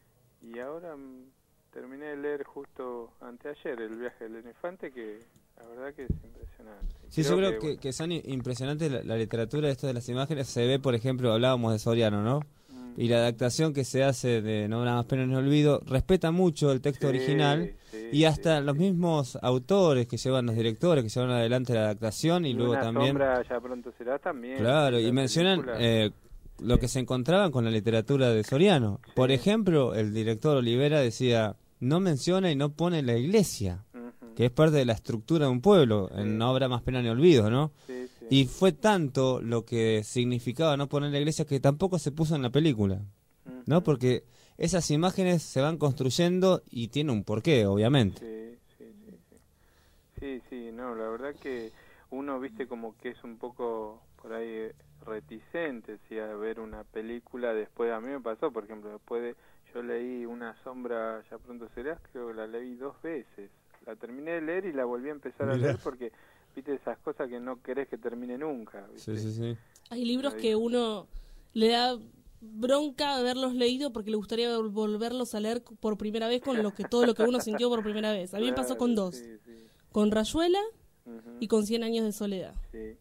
y ahora m, terminé de leer justo anteayer El viaje del elefante, que la verdad que es impresionante. Sí, creo yo creo que, que, bueno. que son impresionantes la, la literatura de esto de las imágenes. Se ve, por ejemplo, hablábamos de Soriano, ¿no? Mm. Y la adaptación que se hace de No habrá más pena ni olvido respeta mucho el texto sí, original sí, y hasta sí, los mismos autores que llevan, los directores que llevan adelante la adaptación y, y luego una también sombra ya pronto será también. Claro, y mencionan eh, lo que se encontraban con la literatura de Soriano. Sí. Por ejemplo, el director Olivera decía, no menciona y no pone la iglesia, uh-huh. que es parte de la estructura de un pueblo, sí. en No habrá más pena ni olvido, ¿no? Sí, sí. Y fue tanto lo que significaba no poner la iglesia que tampoco se puso en la película, uh-huh. ¿no? Porque esas imágenes se van construyendo y tiene un porqué, obviamente. Sí, sí, sí, sí. Sí, sí, no, la verdad que uno, viste, como que es un poco por ahí reticente, sí, a ver una película después. A mí me pasó, por ejemplo, después de... Yo leí Una sombra ya pronto serás, creo que la leí dos veces. La terminé de leer y la volví a empezar Mirá. a leer porque, viste, esas cosas que no querés que termine nunca, ¿viste? Sí, sí, sí. Hay libros que uno le da bronca haberlos leído porque le gustaría volverlos a leer por primera vez con lo que todo lo que uno sintió por primera vez. A mí claro, me pasó con dos. Sí, sí. Con Rayuela uh-huh. y con Cien años de soledad. Sí.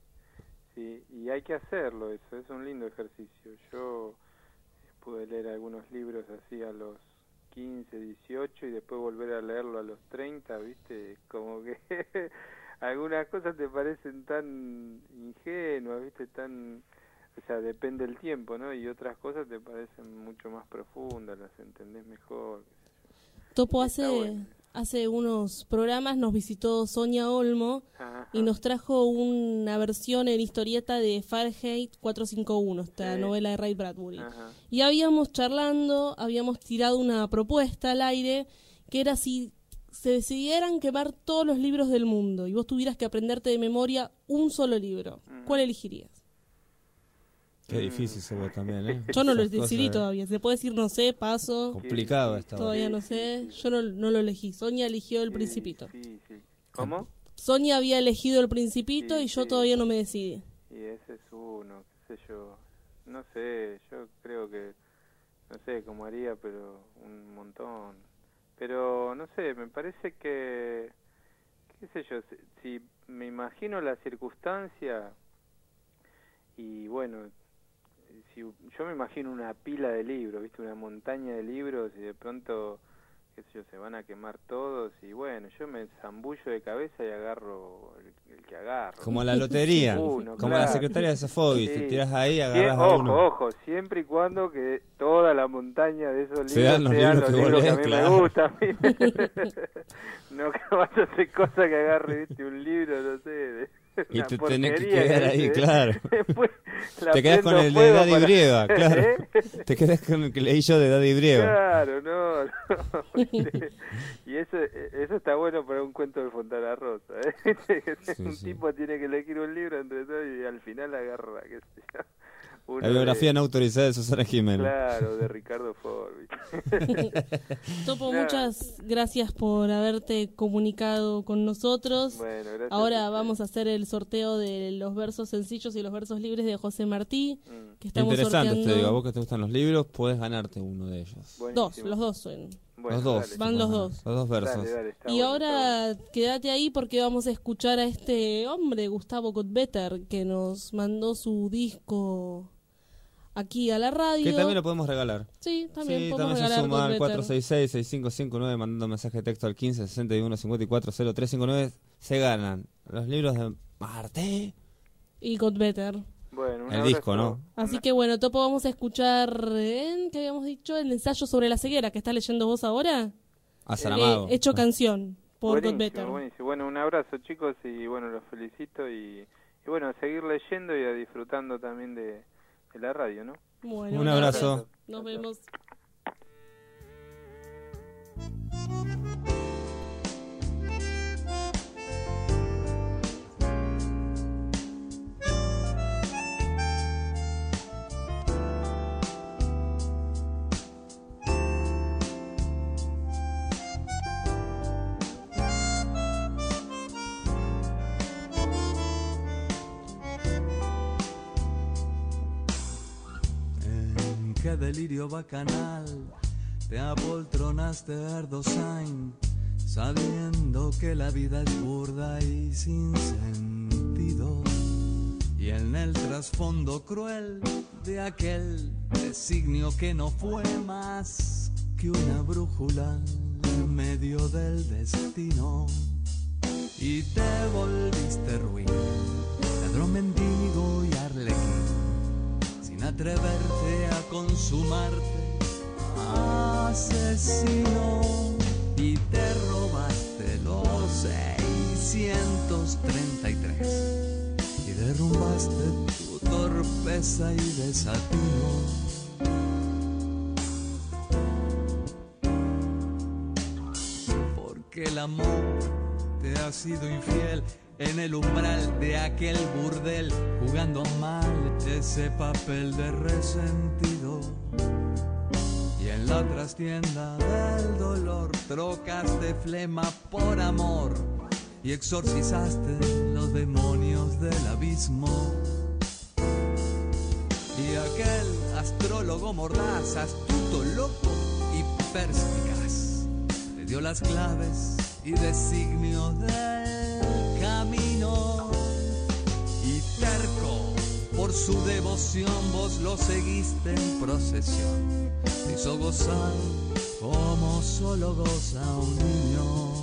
Sí, y hay que hacerlo, eso es un lindo ejercicio. Yo pude leer algunos libros así a los quince, dieciocho y después volver a leerlo a los treinta, ¿viste? Como que algunas cosas te parecen tan ingenuas, ¿viste? Tan, o sea, depende del tiempo, ¿no? Y otras cosas te parecen mucho más profundas, las entendés mejor. Topo hace... Bueno. Hace unos programas nos visitó Sonia Olmo Ajá. y nos trajo una versión en historieta de Fahrenheit cuatrocientos cincuenta y uno, esta sí. novela de Ray Bradbury. Ajá. Y habíamos charlando, habíamos tirado una propuesta al aire que era si se decidieran quemar todos los libros del mundo y vos tuvieras que aprenderte de memoria un solo libro, uh-huh. ¿cuál elegirías? Qué difícil se ve también, ¿eh? Yo no lo decidí todavía. Se puede decir, no sé, paso. Complicado esta. Todavía no sé. Yo no, no lo elegí. Sonia eligió El Principito. Sí, sí. ¿Cómo? Sonia había elegido El Principito sí, y yo sí. todavía no me decidí. Y ese es uno, qué sé yo. No sé, yo creo que... No sé cómo haría, pero un montón. Pero, no sé, me parece que... qué sé yo, si, si me imagino la circunstancia y bueno, si yo me imagino una pila de libros, ¿viste? Una montaña de libros y de pronto, qué sé yo, se van a quemar todos y bueno, yo me zambullo de cabeza y agarro el, el que agarro. Como la lotería, uno, como claro. la secretaria de Sofovich, Sí. te tiras ahí y Sie- agarras a ojo, uno. Ojo, siempre y cuando que toda la montaña de esos libros Sean los sean libros los que vos libros que a lees, mí claro. me gustan. No que vas a hacer cosa que agarre, ¿viste? Un libro, no sé, de Y una te tenés que porquería quedar ahí, ¿viste? claro. Después la Te quedás con prendo el de fuego Daddy para- Brieva, claro. ¿Eh? Te quedás con el que leí yo de Daddy Brieva. Claro, no, no. ¿viste? Y eso eso está bueno para un cuento de Fontana Rosa, ¿eh? Sí, un sí. tipo tiene que elegir un libro entre todos y al final agarra, qué sé yo. uno La biografía de- no autorizada de Susana Jiménez. Claro, de Ricardo Ford. ¿viste? Topo, No. muchas gracias por haberte comunicado con nosotros. Bueno, gracias a Ahora ustedes. vamos a hacer el sorteo de los versos sencillos y los versos libres de José Martí, Mm. que estamos Interesante, sorteando. te digo, a vos que te gustan los libros, puedes ganarte uno de ellos. Dos, los dos son. Bueno, los dos. dale. Van los dos. Los dos versos. Dale, dale, está Y bueno, ahora quédate ahí porque vamos a escuchar a este hombre, Gustavo Godbetter, que nos mandó su disco aquí a la radio. Que también lo podemos regalar. Sí, también Sí, podemos también se regalar suma al Godbetter. cuatro seis seis, seis cinco cinco nueve mandando mensaje de texto al quince sesenta y uno cincuenta y cuatro cero tres cincuenta y nueve. Se ganan los libros de Marte. Y Godbetter. Bueno, un El abrazo. disco, ¿no? Así que bueno, Topo, vamos a escuchar, ¿eh? ¿Qué habíamos dicho? El ensayo sobre la ceguera que estás leyendo vos ahora. A Saramago. Eh, hecho canción por Buenísimo, Godbetter. buenísimo. Bueno, un abrazo, chicos, y bueno, los felicito y, y bueno, a seguir leyendo y a disfrutando también de, de la radio, ¿no? Bueno, Un abrazo. Nos vemos. En qué delirio bacanal te apoltronaste, Erdosain, sabiendo que la vida es burda y sin sentido. Y en el trasfondo cruel de aquel designio que no fue más que una brújula en medio del destino. Y te volviste ruin, ladrón, mendigo y arlequín, sin atreverte a consumarte, asesino. Y te robaste los seiscientos treinta y tres y derrumbaste tu torpeza y desatino. Porque el amor te ha sido infiel en el umbral de aquel burdel, jugando mal ese papel de resentido. Y en la trastienda del dolor trocaste flema por amor y exorcizaste los demonios del abismo. Y aquel astrólogo mordaz, astuto, loco y perspicaz, te dio las claves y designios del camino. Y terco, por su devoción vos lo seguiste en procesión, te hizo gozar como solo goza un niño.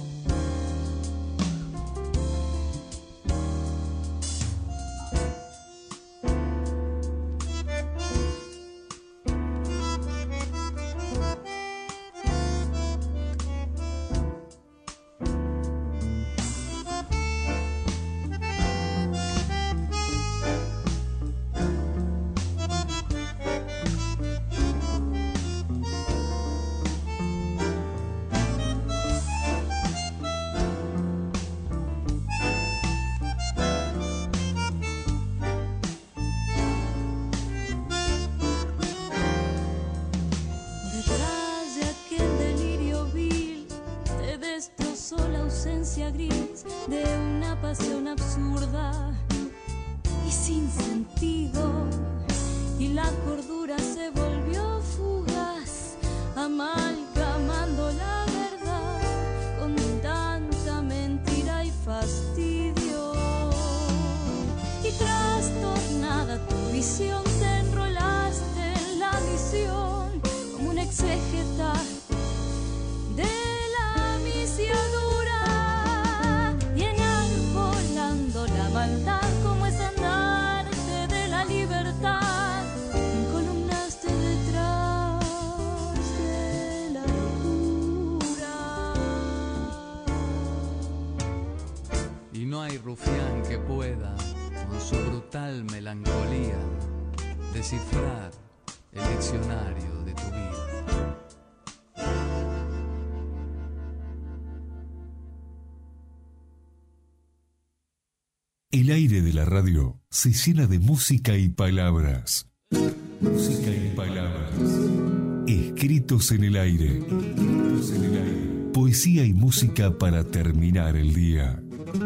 Detrás de aquel delirio vil te destrozó la ausencia gris de una pasión absurda y sin sentido, y la cordura se volvió fugaz, amalgamando la verdad con tanta mentira y falsedad. misión te enrolaste en la misión como un exégeta de la misiadura y enarbolando la maldad como estandarte de la libertad columnaste detrás de la locura. Y no hay rufián que pueda con su brutal melancolía descifrar el diccionario de tu vida. El aire de la radio se llena de música y palabras. Música y palabras. Escritos en el aire. Escritos en el aire. Poesía y música para terminar el día.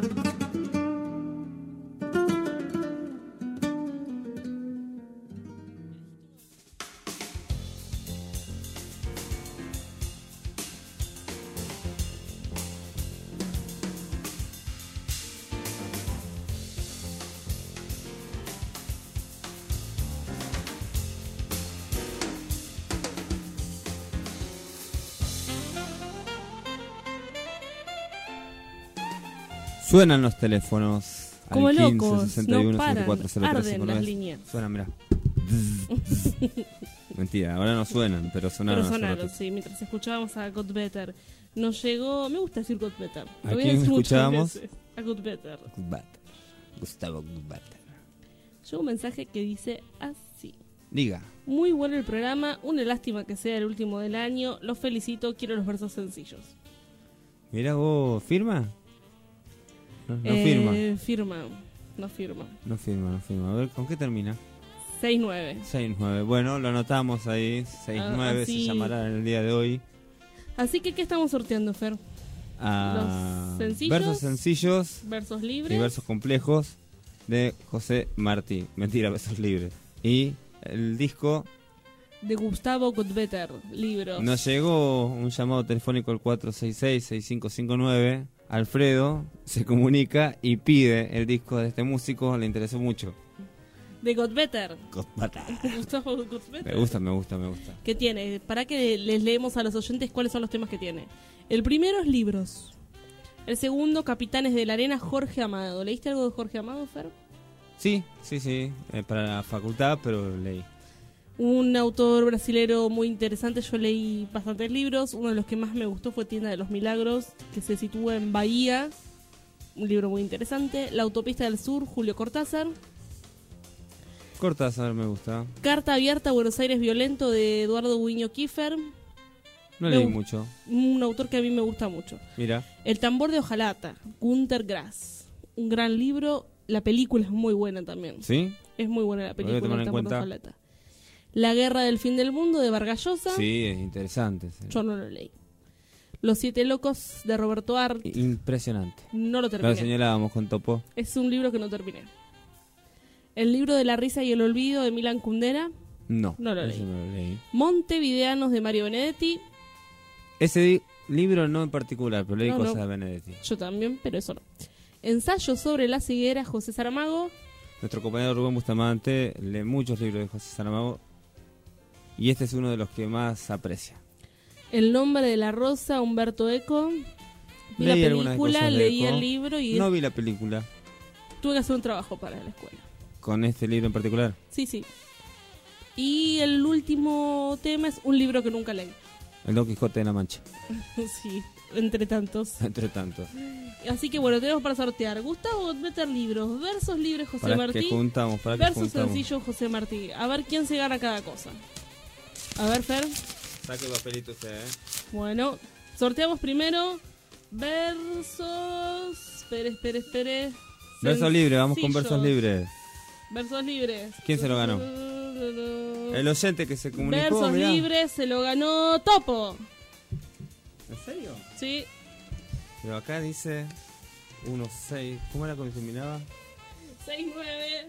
Suenan los teléfonos como al locos, quince sesenta y uno no paran, setenta y cuatro cero tres arden cincuenta y las nueve. líneas. Suenan, mirá. Mentira, ahora no suenan, pero sonaron. Pero hace sonaron, ratito. sí, mientras escuchábamos a Got Better. Nos llegó, me gusta decir Got Better. ¿A Lo voy quién decir muchas escuchábamos? veces. A Got Better. Gutbatter. Gustavo Gutbatter. Llegó un mensaje que dice así. Diga. Muy bueno el programa, una lástima que sea el último del año. Los felicito, quiero los versos sencillos. Mira vos, ¿firma? No, no eh, firma. Firma, no firma. No firma, no firma. A ver, ¿con qué termina? seis nueve. seis nueve. Bueno, lo anotamos ahí. seis nueve Ah, se así. llamará en el día de hoy. Así que, ¿qué estamos sorteando, Fer? Ah, Los sencillos, versos sencillos versos libres y versos complejos de José Martí. Mentira, versos libres. Y el disco. de Gustavo Gutbetter, libros. Nos llegó un llamado telefónico al cuatro seis seis, seis cinco cinco nueve. Alfredo se comunica y pide el disco de este músico, le interesó mucho. De Gutbetter. Gutbetter. Gustavo Gutbetter. Me gusta, me gusta, me gusta. ¿Qué tiene? Para que les leemos a los oyentes cuáles son los temas que tiene. El primero es libros. El segundo, Capitanes de la Arena, Jorge Amado. ¿Leíste algo de Jorge Amado, Fer? Sí, sí, sí, eh, para la facultad, pero leí. Un autor brasilero muy interesante, yo leí bastantes libros. Uno de los que más me gustó fue Tienda de los Milagros, que se sitúa en Bahía. Un libro muy interesante. La Autopista del Sur, Julio Cortázar. Cortázar me gusta. Carta abierta a Buenos Aires violento, de Eduardo Buño Kiefer. No Me leí gu- mucho. Un autor que a mí me gusta mucho. Mira. El tambor de hojalata, Günter Grass. Un gran libro. La película es muy buena también. ¿Sí? Es muy buena la Lo voy a película, tomar El en tambor de cuenta. hojalata. La guerra del fin del mundo, de Vargas Llosa. Sí, es interesante. sí. Yo no lo leí. Los siete locos, de Roberto Art. Impresionante. No lo terminé. Lo señalábamos con Topo. Es un libro que no terminé. El libro de la risa y el olvido, de Milan Kundera. No, No lo ese leí. no lo leí. Montevideanos, de Mario Benedetti. Ese di- libro no en particular, pero leí No, cosas no. de Benedetti. Yo también, pero eso no. Ensayo sobre la ceguera, José Saramago. Nuestro compañero Rubén Bustamante lee muchos libros de José Saramago y este es uno de los que más aprecia. El nombre de la rosa, Humberto Eco. Vi Leí la algunas película, cosas de leí Eco. el libro y No vi la película. tuve que hacer un trabajo para la escuela. ¿Con este libro en particular? Sí, sí. Y el último tema es un libro que nunca leí. El Don Quijote de la Mancha. Sí, entre tantos. Entre tanto. Así que bueno, tenemos para sortear Gustavo Gutbetter, libros, versos libres, José Para Martí. que juntamos, para que versos juntamos. sencillos, José Martí. A ver quién se gana cada cosa. A ver, Fer. Saque el papelito usted, ¿eh? Bueno, sorteamos primero versos. Espere, espere, espere. Versos libres, vamos con versos Sencillos. libres. Versos libres. ¿Quién se lo ganó? El oyente que se comunicó, Versos mirá. libres se lo ganó Topo. ¿En serio? Sí. Pero acá dice uno seis. ¿Cómo era cuando terminaba? seis nueve.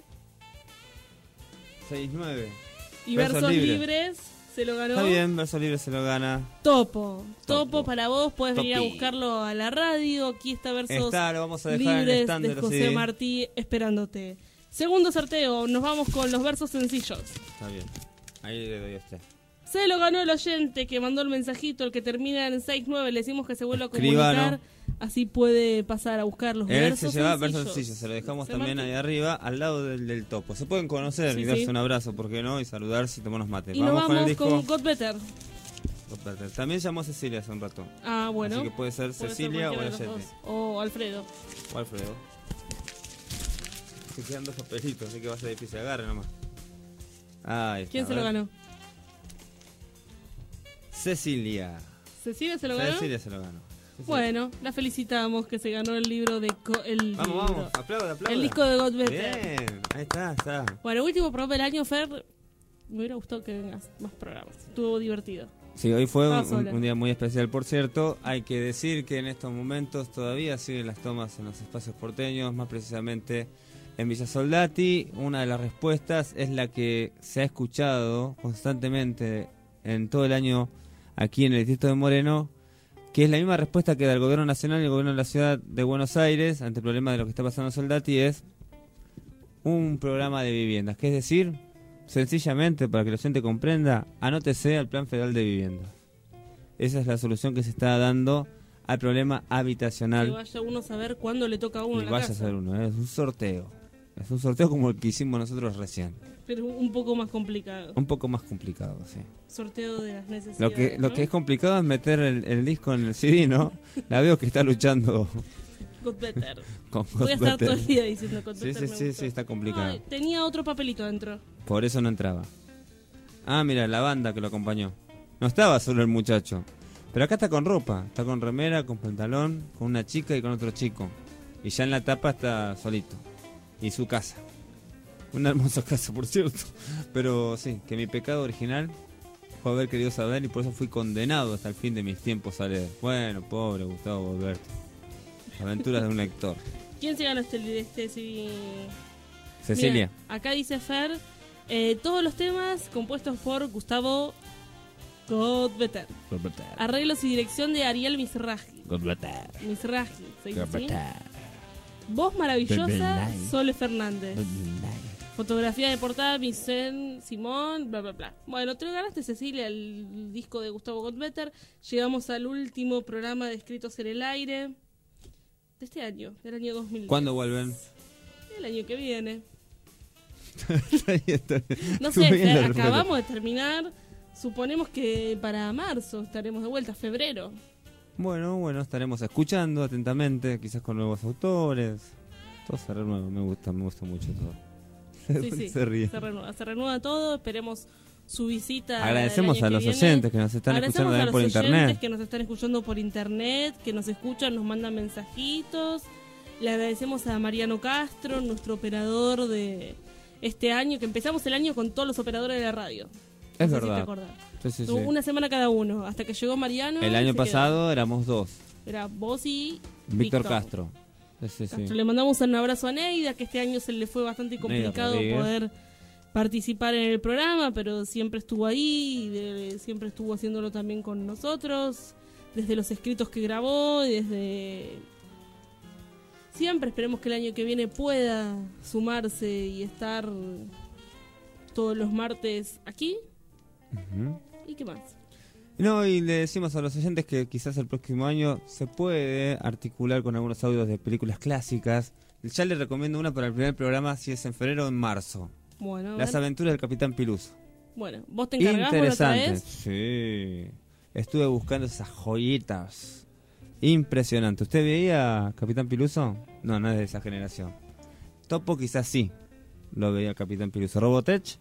seis nueve. Y versos, libres. se lo ganó. Está bien, versos libres se lo gana. Topo. Topo, Topo. para vos, puedes venir a Topi. buscarlo a la radio. Aquí está versos Está, lo vamos a dejar en el libres stand de de los José C D. Martí esperándote. Segundo sorteo, nos vamos con los versos sencillos. Está bien. Ahí le doy a usted. Se lo ganó el oyente que mandó el mensajito, el que termina en seis nueve. Le decimos que se vuelva a Escribano. comunicar. Así puede pasar a buscar los Él versos se lleva sencillos. versos sencillos, se lo dejamos Se también marca- ahí arriba, al lado del, del topo. Se pueden conocer Sí, y darse sí. un abrazo, ¿por qué no? Y saludarse y tomarnos mate. Y nos vamos con el vamos disco. con Got Better. También llamó Cecilia hace un rato. Ah, bueno. Así que puede ser Puede ser Cecilia o el cualquiera de los oyente. dos. O Alfredo. O Alfredo. Se quedan dos papelitos, así que va a ser difícil. Agarre nomás. Ahí está, ¿Quién a se lo ver. ganó? Cecilia. ¿Cecilia se lo ganó? Cecilia se lo ganó. Bueno, la felicitamos que se ganó el libro de... Co- el Vamos, libro. vamos, aplauda, aplauda. El disco de Got Better. Bien, ahí está, está. Bueno, último programa del año, Fer. Me hubiera gustado que vengas más programas. Estuvo divertido. Sí, hoy fue Estaba un, sola. un día muy especial, por cierto. Hay que decir que en estos momentos todavía siguen las tomas en los espacios porteños, más precisamente en Villa Soldati. Una de las respuestas es la que se ha escuchado constantemente en todo el año aquí en el distrito de Moreno, que es la misma respuesta que da el gobierno nacional y el gobierno de la ciudad de Buenos Aires ante el problema de lo que está pasando en Soldati, es un programa de viviendas, que es decir, sencillamente, para que la gente comprenda, anótese al Plan Federal de Vivienda. Esa es la solución que se está dando al problema Que habitacional. vaya uno a saber cuándo le toca a uno Y en la vaya a casa. ser uno, ¿eh? Es un sorteo. Es un sorteo como el que hicimos nosotros recién. Pero un poco más complicado. Un poco más complicado, sí. Sorteo de las necesidades. Lo que, lo ¿no? que es complicado es meter el, el disco en el C D, ¿no? La veo que está luchando Got Better. con Voy a estar Got Better. todo el día diciendo Got Sí, Better. sí, me sí, gustó. sí, está complicado. Ay, tenía otro papelito adentro. Por eso no entraba. Ah, mira, la banda que lo acompañó. No estaba solo el muchacho. Pero acá está con ropa. Está con remera, con pantalón, con una chica y con otro chico. Y ya en la tapa está solito. Y su casa. Una hermosa casa, por cierto. Pero sí, que mi pecado original fue haber querido saber y por eso fui condenado hasta el fin de mis tiempos a leer. Bueno, pobre Gustavo Bolberto. Aventuras de un lector. ¿Quién se ganó este, este C D? Cecilia. Mira, acá dice Fer, eh, todos los temas compuestos por Gustavo Got Better. Arreglos y dirección de Ariel Mizrahi. Mizrahi, ¿se dice así? Voz maravillosa, Sole Fernández. Fotografía de portada, Vicente Simón, bla, bla, bla. Bueno, te lo ganaste, Cecilia, el disco de Gustavo Got Better. Llegamos al último programa de Escritos en el Aire de este año, del año dos mil diez. ¿Cuándo vuelven? El año que viene. No Estuvo sé, bien la Fer, respuesta. acabamos de terminar. Suponemos que para marzo estaremos de vuelta, febrero. Bueno, bueno, estaremos escuchando atentamente, quizás con nuevos autores. Todo se renueva, me gusta, me gusta mucho todo. Sí, sí, se ríe. se renueva, se renueva todo. Esperemos su visita. Agradecemos el año a los que viene. oyentes que nos están Agradecemos escuchando a también los por oyentes internet. que nos están escuchando por internet, que nos escuchan, nos mandan mensajitos. Le agradecemos a Mariano Castro, nuestro operador de este año, que empezamos el año con todos los operadores de la radio. Es No sé si te verdad. acordás. Sí, sí, sí. Una semana cada uno, hasta que llegó Mariano. El y año se pasado éramos dos. quedó. Era vos y Víctor Castro. Sí, sí, sí. Castro. Le mandamos un abrazo a Neida, que este año se le fue bastante complicado Rodríguez. poder participar en el programa, pero siempre estuvo ahí, y de- siempre estuvo haciéndolo también con nosotros, desde los escritos que grabó, y desde... Siempre esperemos que el año que viene pueda sumarse y estar todos los martes aquí. Ujú. ¿Y qué más? No, y le decimos a los oyentes que quizás el próximo año se puede articular con algunos audios de películas clásicas. Ya les recomiendo una para el primer programa, si es en febrero o en marzo. Bueno, a Las ver. aventuras del Capitán Piluso. Bueno, vos te encargás, vos lo Interesante. traes. Sí. Estuve buscando esas joyitas. Impresionante. ¿Usted veía Capitán Piluso? No, no es de esa generación. Topo quizás sí. Lo veía Capitán Piluso. Robotech.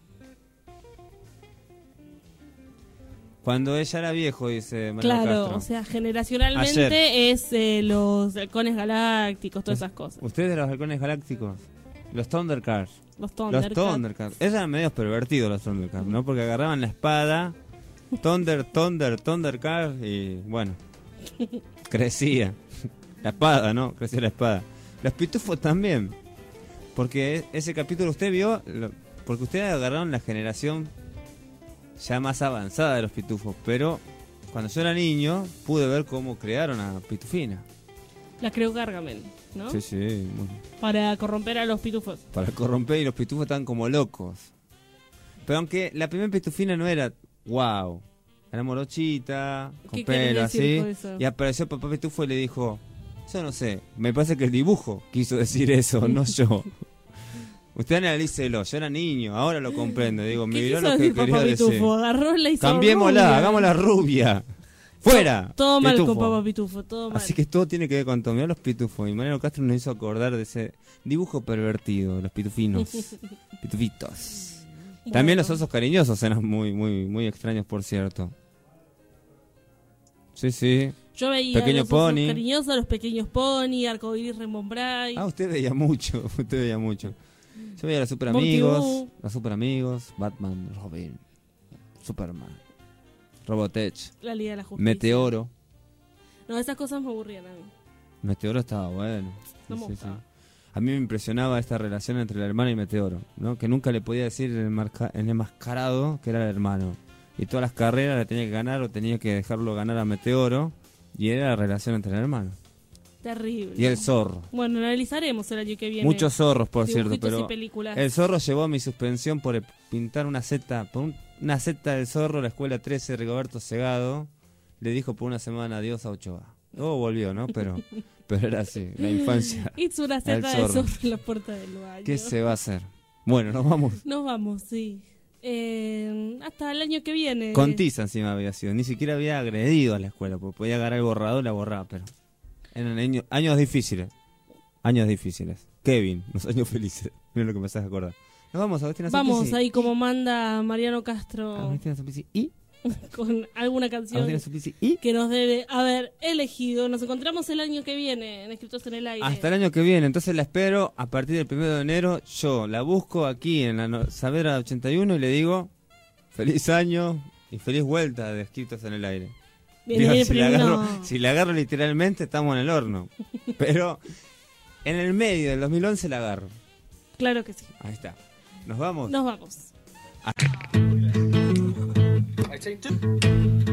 Cuando ella era viejo, dice Mariano Claro, Castro. o sea, generacionalmente Ayer. es eh, los halcones galácticos, todas esas cosas. ¿Ustedes de los halcones galácticos? Los Thundercats. Los Los Thundercats. Thundercats. Eran medios pervertidos los Thundercats, ¿no? Porque agarraban la espada, Thunder, Thunder, Thundercats, y bueno, crecía. La espada, ¿no? Crecía la espada. Los pitufos también. Porque ese capítulo usted vio, lo- porque ustedes agarraron la generación ya más avanzada de los pitufos, pero cuando yo era niño pude ver cómo crearon a Pitufina. La creó Gargamel, ¿no? Sí, sí. Bueno. Para corromper a los pitufos. Para corromper, y los pitufos estaban como locos. Pero aunque la primera pitufina no era wow, era morochita, con pelo así, y apareció papá pitufo y le dijo, yo no sé, me parece que el dibujo quiso decir eso, no yo. Usted analícelo, yo era niño, ahora lo comprendo. Digo, me miró lo que quería decir. Pitufo? Agarró, la hizo Cambiémosla, rubia. hagámosla rubia. ¡Fuera! Todo mal pitufo. con Papá Pitufo, todo mal. Así que todo tiene que ver con todo. Mirá los pitufos. Y Mariano Castro nos hizo acordar de ese dibujo pervertido, los pitufinos. Pitufitos. Bueno. También los osos cariñosos eran muy, muy, muy extraños, por cierto. Sí, sí. Yo veía Pequeño los Pony. osos cariñosos, los pequeños Pony, Arcoiris Rainbow Bright. Ah, usted veía mucho, usted veía mucho. Yo veía los Super Amigos, los Super Amigos, Batman, Robin, Superman, Robotech, la Liga de la Justicia. Meteoro. No, esas cosas me aburrían a mí. Meteoro estaba bueno. No me sí, sí. gustaba. A mí me impresionaba esta relación entre la hermana y Meteoro, ¿no? Que nunca le podía decir el, marca, el enmascarado que era el hermano. Y todas las carreras le tenía que ganar o tenía que dejarlo ganar a Meteoro. Y era la relación entre el hermano. Terrible. Y el zorro. Bueno, analizaremos el año que viene. Muchos zorros, por cierto, pero películas. El zorro llevó a mi suspensión por pintar una seta, por un, una seta del zorro, la escuela trece, Rigoberto Segado, le dijo por una semana adiós a Ochoa. Luego volvió, ¿no? Pero pero era así, la infancia. Hizo una seta de zorro en la puerta del baño. ¿Qué se va a hacer? Bueno, nos vamos. Nos vamos, sí. Eh, hasta el año que viene. Con tiza encima había sido, ni siquiera había agredido a la escuela, porque podía agarrar el borrador, la borraba, pero eran años, años difíciles, años difíciles. Kevin, los años felices, mira lo que me estás a acordar. Nos vamos, Agustina Vamos Suplicy. ahí como manda Mariano Castro. Agustina Suplicy y con alguna canción Agustina Suplicy y que nos debe haber elegido. Nos encontramos el año que viene en Escritos en el Aire. hasta el año que viene, entonces la espero a partir del primero de enero. Yo la busco aquí en la no- Saavedra ochenta y uno y le digo feliz año y feliz vuelta de Escritos en el Aire. Viene, Digo, viene si, la primero. agarro, si la agarro literalmente estamos en el horno, pero en el medio del dos mil once la agarro. Claro que sí. Ahí está. Nos vamos. Nos vamos. Ah. I take two.